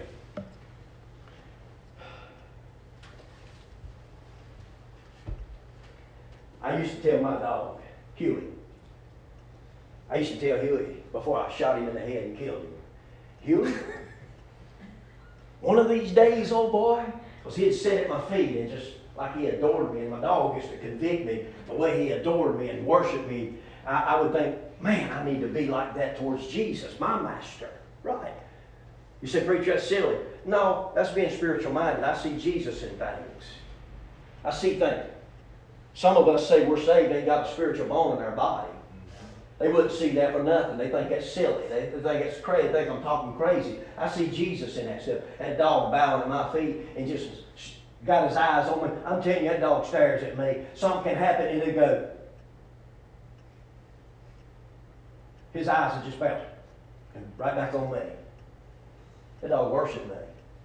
I used to tell my dog, Huey. I used to tell Huey before I shot him in the head and killed him. Huey, one of these days, old boy, because he'd sit at my feet and just like he adored me, and my dog used to convict me the way he adored me and worshiped me. I would think, man, I need to be like that towards Jesus, my master. Right. You say, preacher, that's silly. No, that's being spiritual minded. I see Jesus in things. I see things. Some of us say we're saved, ain't got a spiritual bone in our body. They wouldn't see that for nothing. They think that's silly. They think it's crazy. They think I'm talking crazy. I see Jesus in that stuff. That dog bowing at my feet and just got his eyes on me. I'm telling you, that dog stares at me. Something can happen and he'll go. His eyes are just about. And right back on me. That dog worshiped me.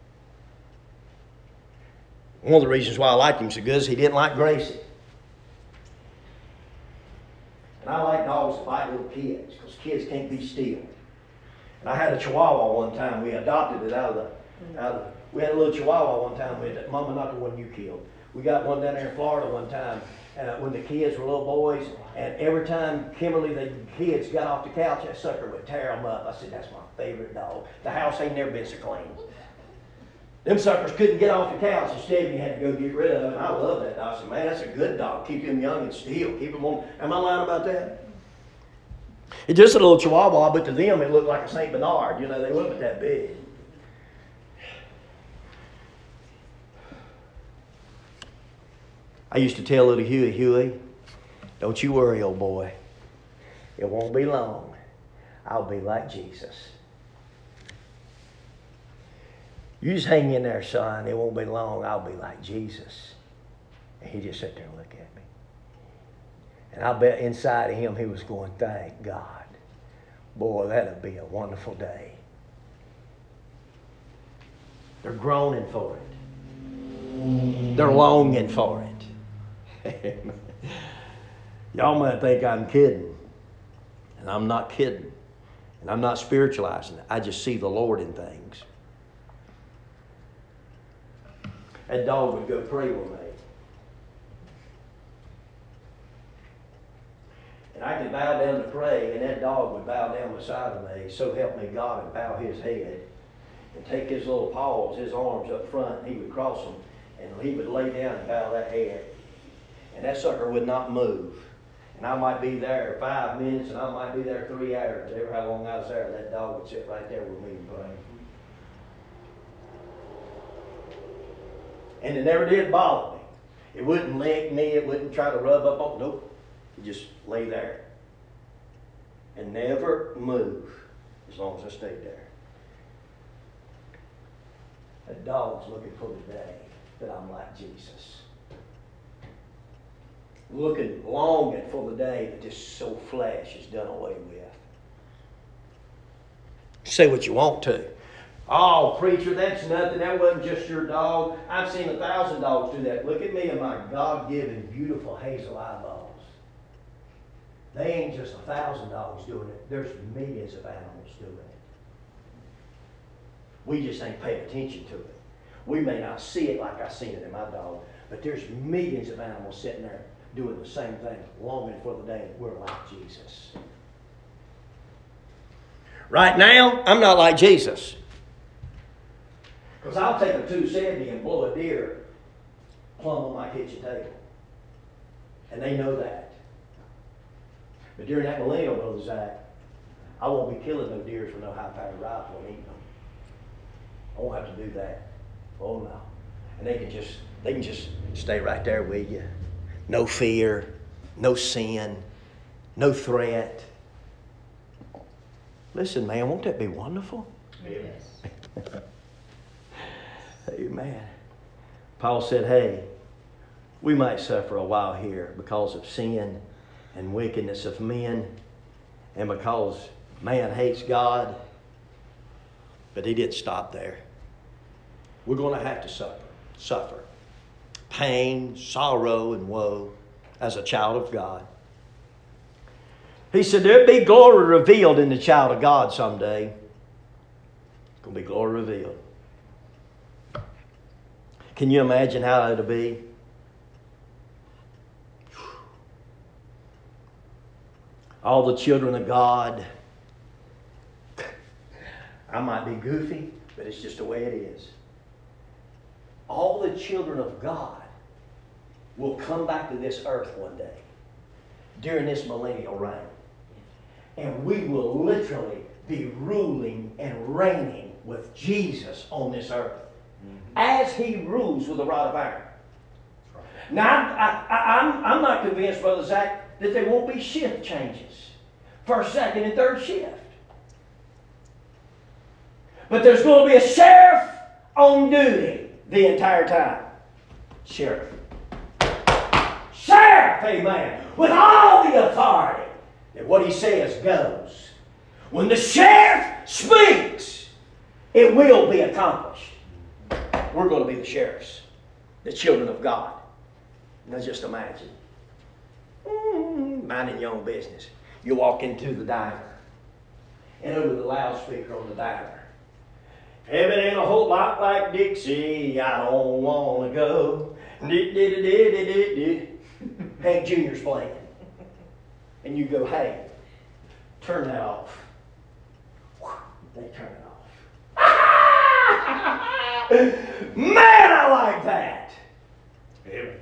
One of the reasons why I liked him so good is he didn't like Gracie. And I like dogs that bite little kids, because kids can't be still. And I had a Chihuahua one time. We adopted it we had a little Chihuahua one time. Mama, not the one you killed. We got one down there in Florida one time when the kids were little boys. And every time Kimberly, the kids, got off the couch, that sucker would tear them up. I said, that's my favorite dog. The house ain't never been so clean. Them suckers couldn't get off the couch. Instead, you had to go get rid of them. And I love that dog. I said, man, that's a good dog. Keep them young and still. Keep them on. Am I lying about that? It's just a little Chihuahua, but to them it looked like a St. Bernard. You know, they wasn't that big. I used to tell little Huey, don't you worry, old boy. It won't be long. I'll be like Jesus. You just hang in there, son. It won't be long. I'll be like Jesus. And he just sat there and looked at me. And I bet inside of him he was going, thank God. Boy, that'll be a wonderful day. They're groaning for it. They're longing for it. Y'all might think I'm kidding. And I'm not kidding. And I'm not spiritualizing it. I just see the Lord in things. That dog would go pray with me. And I could bow down to pray, and that dog would bow down beside of me. So help me God, and bow his head. And take his little paws, his arms up front, and he would cross them. And he would lay down and bow that head. And that sucker would not move. And I might be there 5 minutes, and I might be there 3 hours. Ever how long I was there, that dog would sit right there with me and pray. And it never did bother me. It wouldn't lick me. It wouldn't try to rub up on. Nope. It just lay there. And never move as long as I stayed there. That dog's looking for the day that I'm like Jesus. Longing for the day that this soul flesh is done away with. Say what you want to. Oh, preacher, that's nothing. That wasn't just your dog. I've seen 1,000 dogs do that. Look at me and my God-given, beautiful hazel eyeballs. They ain't just 1,000 dogs doing it. There's millions of animals doing it. We just ain't paying attention to it. We may not see it like I seen it in my dog, but there's millions of animals sitting there doing the same thing, longing for the day that we're like Jesus. Right now, I'm not like Jesus. Because I'll take a 270 and blow a deer plumb on my kitchen table. And they know that. But during that millennial, Brother Zach, I won't be killing no deers with no high-powered rifle and eating them. I won't have to do that. Oh no. And they can just stay right there with you. No fear, no sin, no threat. Listen, man, won't that be wonderful? Yes. Amen. Paul said, hey, we might suffer a while here because of sin and wickedness of men and because man hates God. But he didn't stop there. We're going to have to suffer. Pain, sorrow, and woe as a child of God. He said there'll be glory revealed in the child of God someday. It's going to be glory revealed. Can you imagine how it'll be? All the children of God. I might be goofy, but it's just the way it is. All the children of God will come back to this earth one day during this millennial reign. And we will literally be ruling and reigning with Jesus on this earth as he rules with a rod of iron. Now, I'm not convinced, Brother Zach, that there won't be shift changes. First, second, and third shift. But there's going to be a sheriff on duty the entire time. Sheriff. Sheriff, amen. With all the authority that what he says goes. When the sheriff speaks, it will be accomplished. We're going to be the sheriffs, the children of God. Now just imagine. Minding your own business. You walk into the diner, and over the loudspeaker on the diner, heaven ain't a whole lot like Dixie, I don't want to go. Hank Jr.'s playing. And you go, hey, turn that off. They turn it off. Man, I like that. Amen.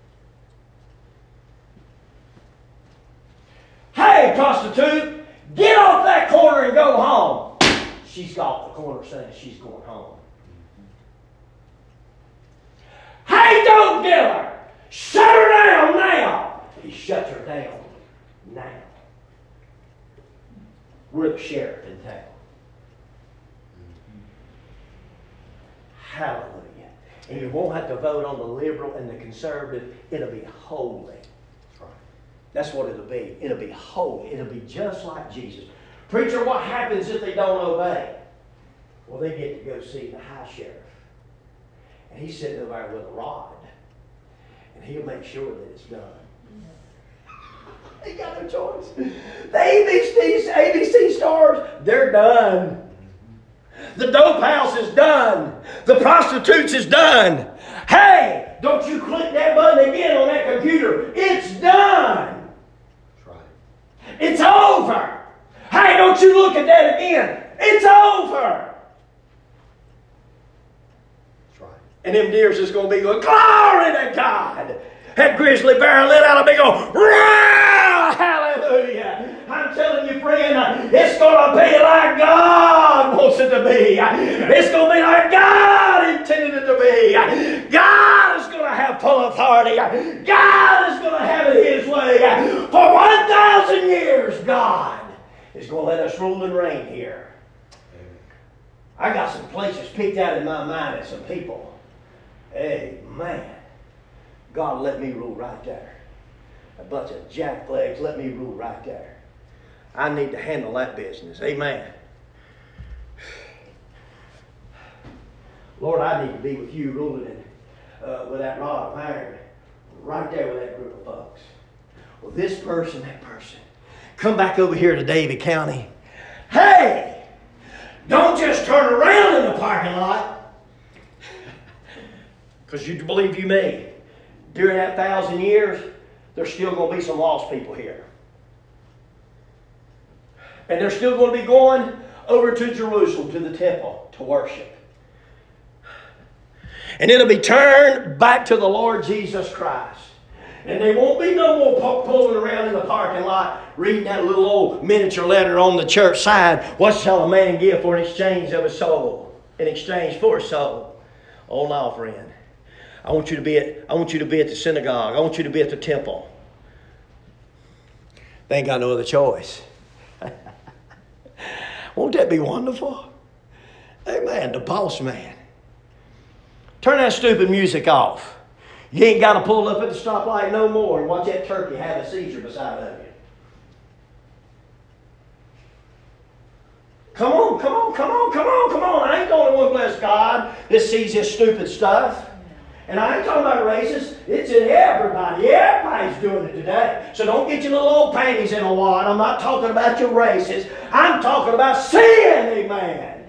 Hey, prostitute, get off that corner and go home. She's got the corner saying she's going home. Hey, dope dealer, shut her down now. He shuts her down now. We're the sheriff in town. Hallelujah. And you won't have to vote on the liberal and the conservative. It'll be holy. That's what it'll be. It'll be holy. It'll be just like Jesus. Preacher, what happens if they don't obey? Well, they get to go see the high sheriff. And he's sitting over there with a rod. And he'll make sure that it's done. He got no choice. The ABC stars, they're done. The dope house is done. The prostitutes is done. Hey, don't you click that button again on that computer. It's done. It's over. Hey, don't you look at that again. It's over. That's right. And them deers is going to be going, glory to God. That grizzly bear let out a big old, roar. Hallelujah. I'm telling you, friend, it's going to be like God wants it to be. It's going to be like God intended it to be. God is going to have full authority. God is going to have it His way. For 1,000 years, God is going to let us rule and reign here. I got some places picked out in my mind and some people. Amen. God, let me rule right there. A bunch of jacklegs, let me rule right there. I need to handle that business. Amen. Lord, I need to be with you ruling with that rod of iron right there with that group of folks. Well, this person, that person. Come back over here to Davie County. Hey! Don't just turn around in the parking lot. Because you believe you may. During that 1,000 years, there's still going to be some lost people here. And they're still going to be going over to Jerusalem, to the temple, to worship. And it'll be turned back to the Lord Jesus Christ. And there won't be no more pulling around in the parking lot, reading that little old miniature letter on the church sign. What shall a man give for an exchange of a soul? In exchange for a soul. Oh no, friend. I want you to be at the synagogue. I want you to be at the temple. They ain't got no other choice. Won't that be wonderful? Amen. The boss man. Turn that stupid music off. You ain't got to pull up at the stoplight no more and watch that turkey have a seizure beside of you. Come on, come on, come on, come on, come on. I ain't the only one, bless God, that sees this stupid stuff. And I ain't talking about races. It's in everybody. Everybody's doing it today. So don't get your little old panties in a wad. I'm not talking about your races. I'm talking about sin, amen.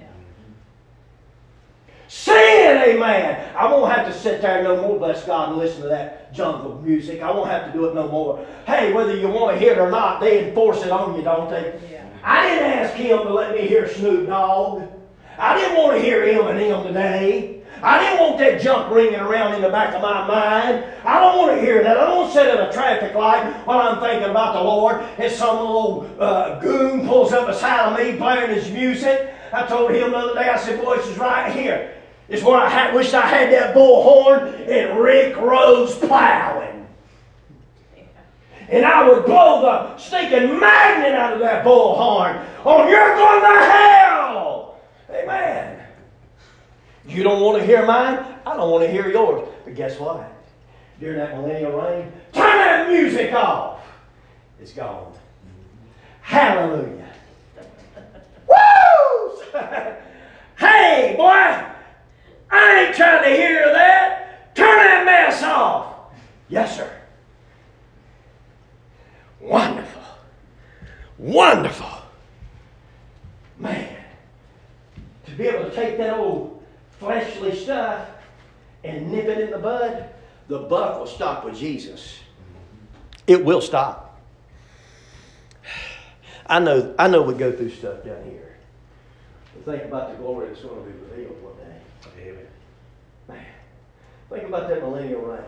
Sin, amen. I won't have to sit there no more, bless God, and listen to that jungle music. I won't have to do it no more. Hey, whether you want to hear it or not, they enforce it on you, don't they? Yeah. I didn't ask him to let me hear Snoop Dogg. I didn't want to hear Eminem today. I didn't want that junk ringing around in the back of my mind. I don't want to hear that. I don't want to sit at a traffic light while I'm thinking about the Lord and some little goon pulls up beside of me playing his music. I told him the other day, I said, boy, this is right here. It's where I wished I had that bullhorn and Rick Rose plowing. And I would blow the stinking magnet out of that bullhorn. Oh, you're going to hell! Amen. You don't want to hear mine? I don't want to hear yours. But guess what? During that millennial reign, turn that music off. It's gone. Hallelujah. Hey, boy, I ain't trying to hear that. Turn that mess off. Yes, sir. Wonderful. Wonderful. Man, to be able to take that old fleshly stuff and nip it in the bud, the buck will stop with Jesus. It will stop. I know we go through stuff down here. But think about the glory that's going to be revealed one day. Amen. Man, think about that millennial reign.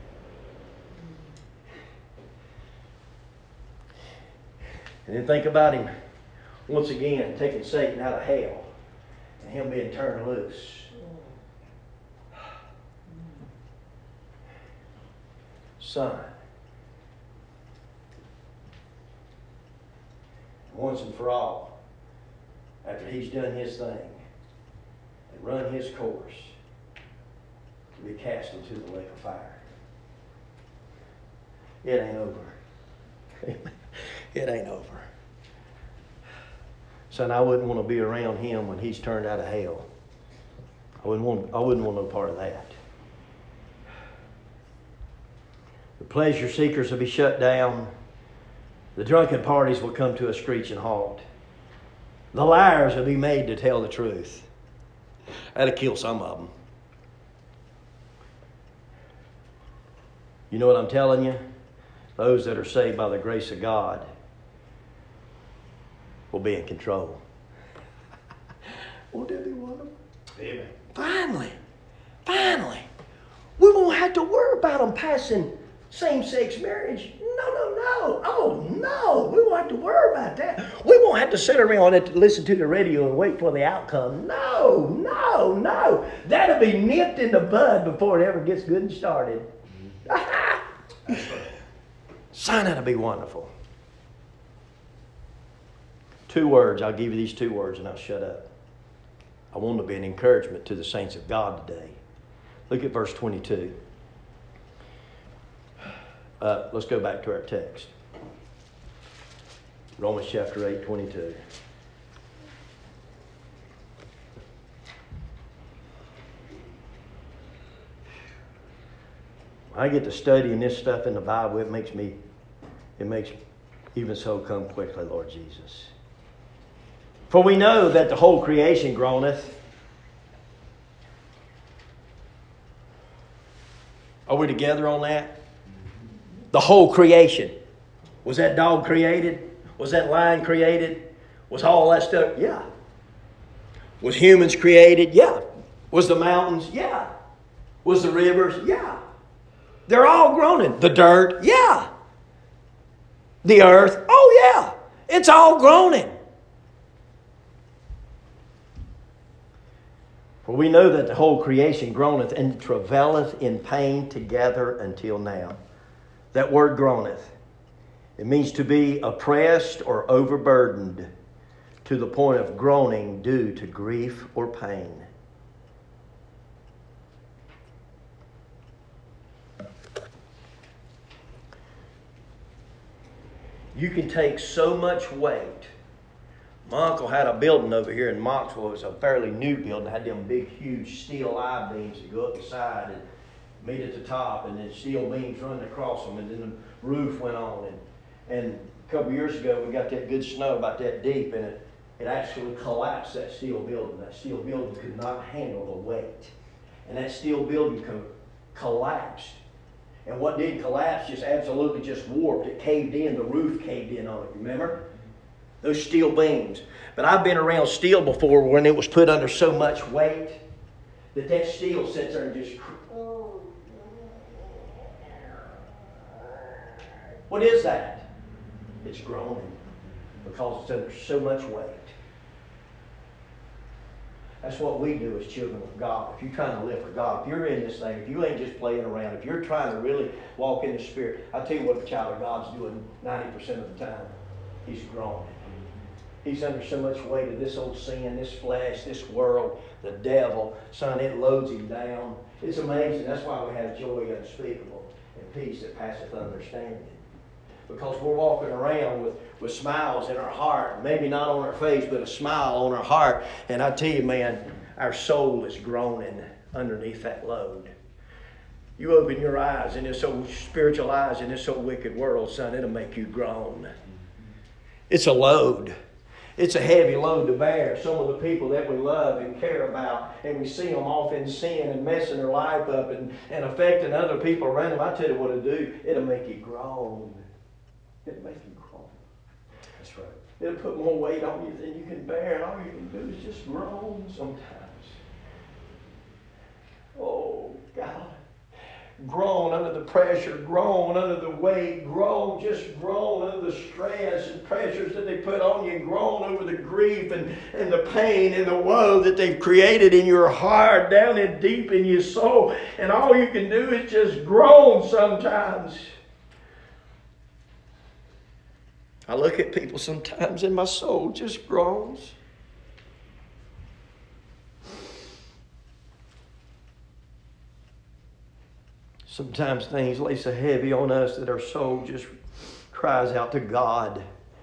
And then think about him once again taking Satan out of hell and him being turned loose. Son, once and for all, after he's done his thing and run his course, to be cast into the lake of fire. It ain't over. It ain't over. Son, I wouldn't want to be around him when he's turned out of hell. I wouldn't want no part of that. The pleasure seekers will be shut down. The drunken parties will come to a screeching halt. The liars will be made to tell the truth. That'll kill some of them. You know what I'm telling you? Those that are saved by the grace of God will be in control. Won't that be wonderful? Amen. Finally, we won't have to worry about them passing same-sex marriage. No. Oh, no. We won't have to worry about that. We won't have to sit around and listen to the radio and wait for the outcome. No. That'll be nipped in the bud before it ever gets good and started. Son, that'll be wonderful. 2 words. I'll give you these 2 words and I'll shut up. I want to be an encouragement to the saints of God today. Look at verse 22. Let's go back to our text. Romans chapter 8, 22. I get to studying this stuff in the Bible. It makes even so come quickly, Lord Jesus. For we know that the whole creation groaneth. Are we together on that? The whole creation. Was that dog created? Was that lion created? Was all that stuff? Yeah. Was humans created? Yeah. Was the mountains? Yeah. Was the rivers? Yeah. They're all groaning. The dirt? Yeah. The earth? Oh yeah. It's all groaning. For we know that the whole creation groaneth and travaileth in pain together until now. That word groaneth. It means to be oppressed or overburdened to the point of groaning due to grief or pain. You can take so much weight. My uncle had a building over here in Moxville. It was a fairly new building. It had them big, huge steel I-beams that go up the side and meet at the top, and then steel beams running across them, and then the roof went on. And a couple years ago, we got that good snow about that deep, and it actually collapsed that steel building. That steel building could not handle the weight. And that steel building collapsed. And what did collapse just absolutely just warped. It caved in. The roof caved in on it, remember? Those steel beams. But I've been around steel before when it was put under so much weight that steel sits there and just... What is that? It's groaning because it's under so much weight. That's what we do as children of God. If you're trying to live for God, if you're in this thing, if you ain't just playing around, if you're trying to really walk in the Spirit, I tell you what a child of God's doing 90% of the time. He's groaning. He's under so much weight of this old sin, this flesh, this world, the devil. Son, it loads him down. It's amazing. That's why we have joy unspeakable and peace that passeth understanding. because we're walking around with smiles in our heart. Maybe not on our face, but a smile on our heart. And I tell you, man, our soul is groaning underneath that load. You open your eyes in this old spiritual eyes in this old wicked world, son, it'll make you groan. It's a load. It's a heavy load to bear. Some of the people that we love and care about, and we see them off in sin and messing their life up and affecting other people around them. I tell you what it'll do. It'll make you groan. It'll make you groan. That's right. It'll put more weight on you than you can bear, and all you can do is just groan sometimes. Oh, God. Groan under the pressure, groan under the weight, groan under the stress and pressures that they put on you, groan over the grief and the pain and the woe that they've created in your heart, down in deep in your soul. And all you can do is just groan sometimes. I look at people sometimes and my soul just groans. Sometimes things lay so heavy on us that our soul just cries out to God.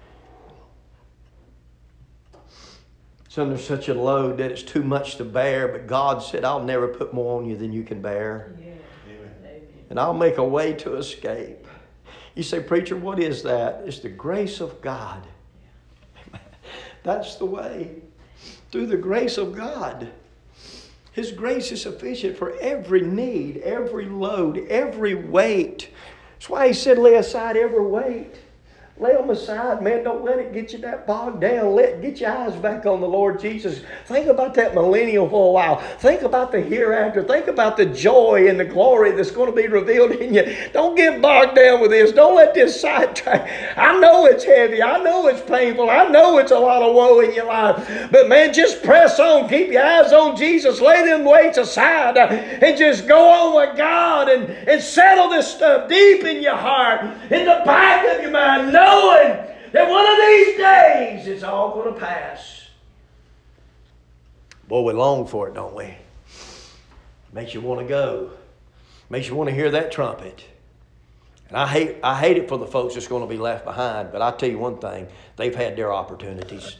It's under such a load that it's too much to bear, but God said, I'll never put more on you than you can bear. Yeah. Amen. And I'll make a way to escape. You say, preacher, what is that? It's the grace of God. That's the way. Through the grace of God. His grace is sufficient for every need, every load, every weight. That's why he said, lay aside every weight. Lay them aside, man. Don't let it get you that bogged down. Get your eyes back on the Lord Jesus. Think about that millennial for a while. Think about the hereafter. Think about the joy and the glory that's going to be revealed in you. Don't get bogged down with this. Don't let this sidetrack. I know it's heavy. I know it's painful. I know it's a lot of woe in your life. But man, just press on. Keep your eyes on Jesus. Lay them weights aside and just go on with God and settle this stuff deep in your heart, in the back of your mind. Knowing that one of these days it's all going to pass. Boy, we long for it, don't we? Makes you want to go. Makes you want to hear that trumpet. And I hate it for the folks that's going to be left behind. But I tell you one thing, they've had their opportunities.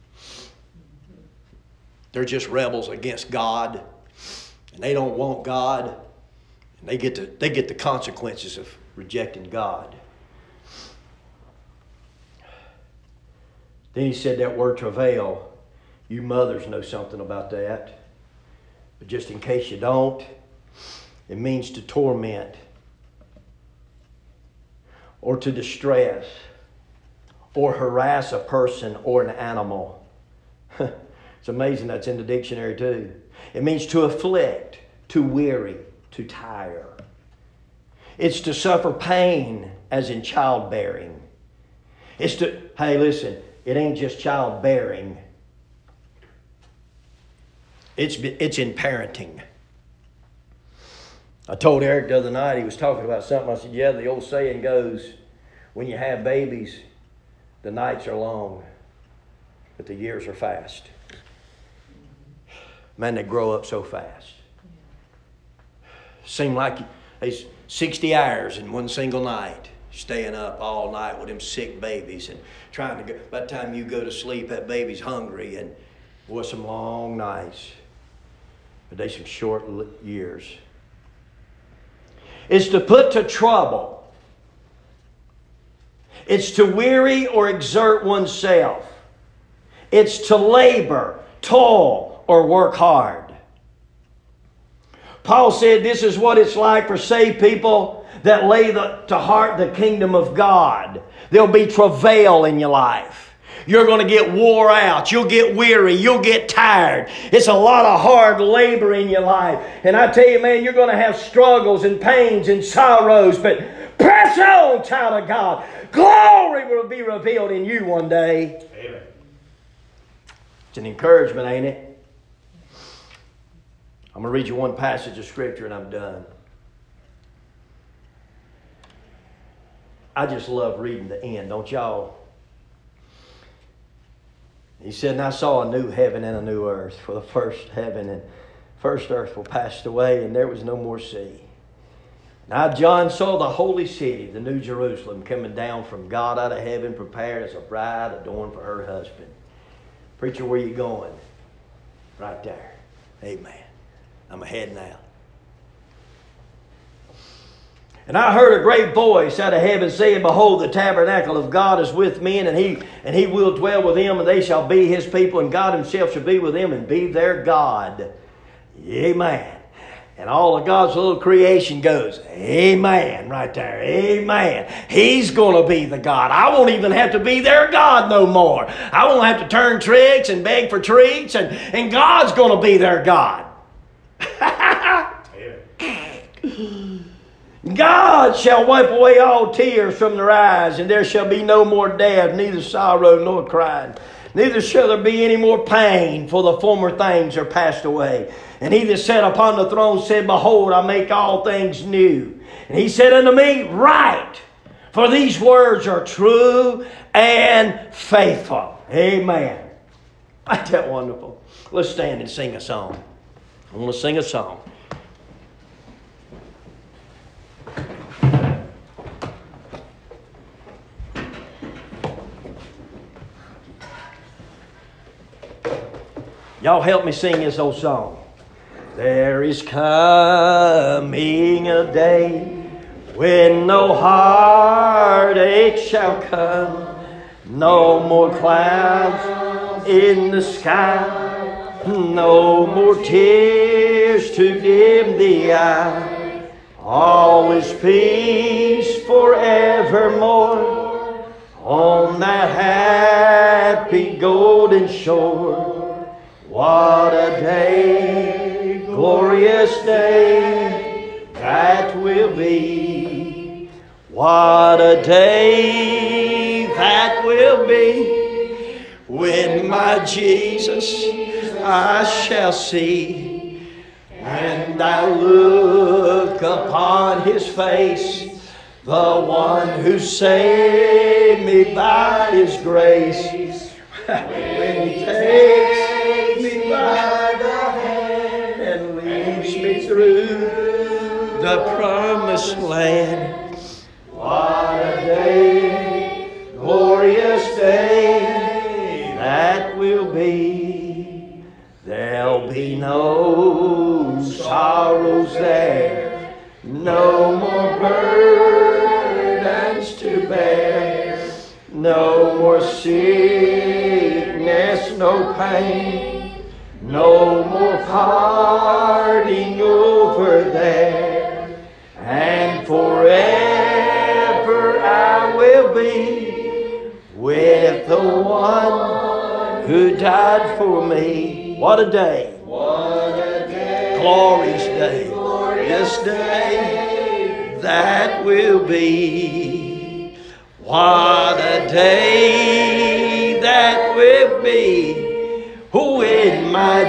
They're just rebels against God, and they don't want God, and they get the consequences of rejecting God. Then he said that word travail. You mothers know something about that. But just in case you don't, it means to torment or to distress or harass a person or an animal. It's amazing that's in the dictionary too. It means to afflict, to weary, to tire. It's to suffer pain, as in childbearing. Hey, listen, it ain't just childbearing. It's in parenting. I told Eric the other night, he was talking about something. I said, yeah, the old saying goes, when you have babies, the nights are long, but the years are fast. Man, they grow up so fast. Seem like it's 60 hours in one single night. Staying up all night with them sick babies and trying to go. By the time you go to sleep, that baby's hungry, and boy, some long nights. But they some short years. It's to put to trouble. It's to weary or exert oneself. It's to labor, toil, or work hard. Paul said this is what it's like for saved people that lay to heart the kingdom of God. There'll be travail in your life. You're going to get wore out. You'll get weary. You'll get tired. It's a lot of hard labor in your life. And I tell you, man, you're going to have struggles and pains and sorrows. But press on, child of God. Glory will be revealed in you one day. Amen. It's an encouragement, ain't it? I'm going to read you one passage of Scripture and I'm done. I just love reading the end, don't y'all? He said, and I saw a new heaven and a new earth, for the first heaven and first earth were passed away, and there was no more sea. Now John saw the holy city, the New Jerusalem, coming down from God out of heaven, prepared as a bride adorned for her husband. Preacher, where you going? Right there. Amen. I'm ahead now. And I heard a great voice out of heaven saying, Behold, the tabernacle of God is with men, and he will dwell with them, and they shall be His people, and God Himself shall be with them and be their God. Amen. And all of God's little creation goes, Amen, right there. Amen. He's going to be the God. I won't even have to be their God no more. I won't have to turn tricks and beg for treats, and God's going to be their God. God shall wipe away all tears from their eyes, and there shall be no more death, neither sorrow nor crying. Neither shall there be any more pain, for the former things are passed away. And He that sat upon the throne said, Behold, I make all things new. And He said unto me, Write, for these words are true and faithful. Amen. Ain't that wonderful? Let's stand and sing a song. I want to sing a song. Y'all help me sing this old song. There is coming a day when no heartache shall come, no more clouds in the sky, no more tears to dim the eye. All is peace forevermore on that happy golden shore. What a day, glorious day that will be. What a day that will be when my Jesus I shall see. And I look upon His face, the one who saved me by His grace. When He takes me by the hand and leads me through the promised land. What a day, glorious day that will be. There'll be no sorrows there, no more burdens to bear, no more sickness, no pain, no more parting over there. And forever I will be with the one who died for me. What a day! What a day! Glorious day! Glorious day that will be. What a day that will be when my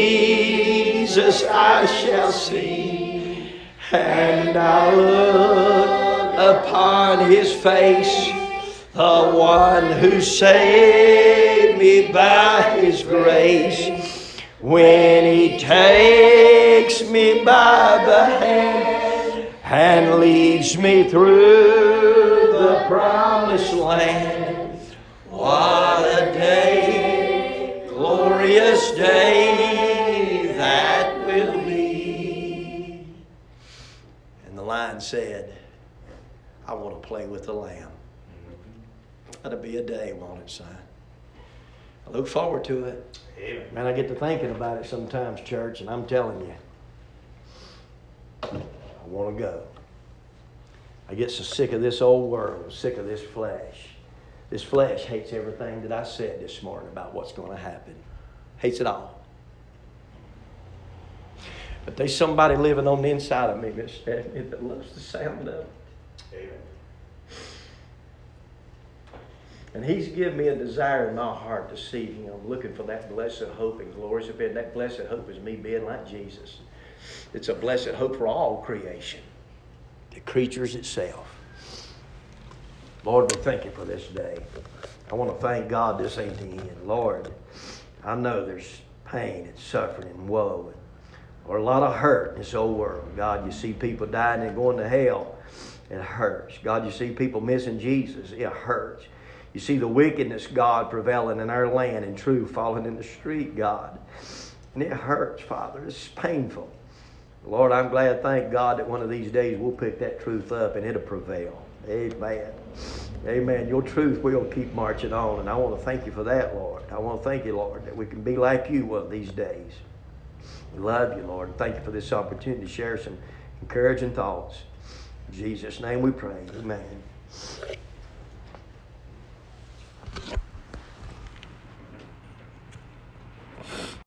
Jesus I shall see, and I look upon His face, the one who saved me by His grace. When He takes me by the hand and leads me through the promised land. What a day, glorious day that will be. And the lion said, I want to play with the Lamb. That'll be a day, won't it, son? I look forward to it. Amen. Man, I get to thinking about it sometimes, church, and I'm telling you, I want to go. I get so sick of this old world, sick of this flesh. This flesh hates everything that I said this morning about what's going to happen. Hates it all. But there's somebody living on the inside of me, Miss Stephanie, that loves the sound of it. Amen. And He's given me a desire in my heart to see Him. I'm looking for that blessed hope and glorious event. That blessed hope is me being like Jesus. It's a blessed hope for all creation, the creatures itself. Lord, we thank You for this day. I want to thank God this ain't the end. Lord, I know there's pain and suffering and woe. or a lot of hurt in this old world. God, you see people dying and going to hell. It hurts. God, you see people missing Jesus. It hurts. You see the wickedness, God, prevailing in our land and truth falling in the street, God. And it hurts, Father. It's painful. Lord, I'm glad, thank God, that one of these days we'll pick that truth up and it'll prevail. Amen. Amen. Your truth will keep marching on. And I want to thank you for that, Lord. I want to thank you, Lord, that we can be like you one of these days. We love you, Lord. And thank you for this opportunity to share some encouraging thoughts. In Jesus' name we pray. Amen.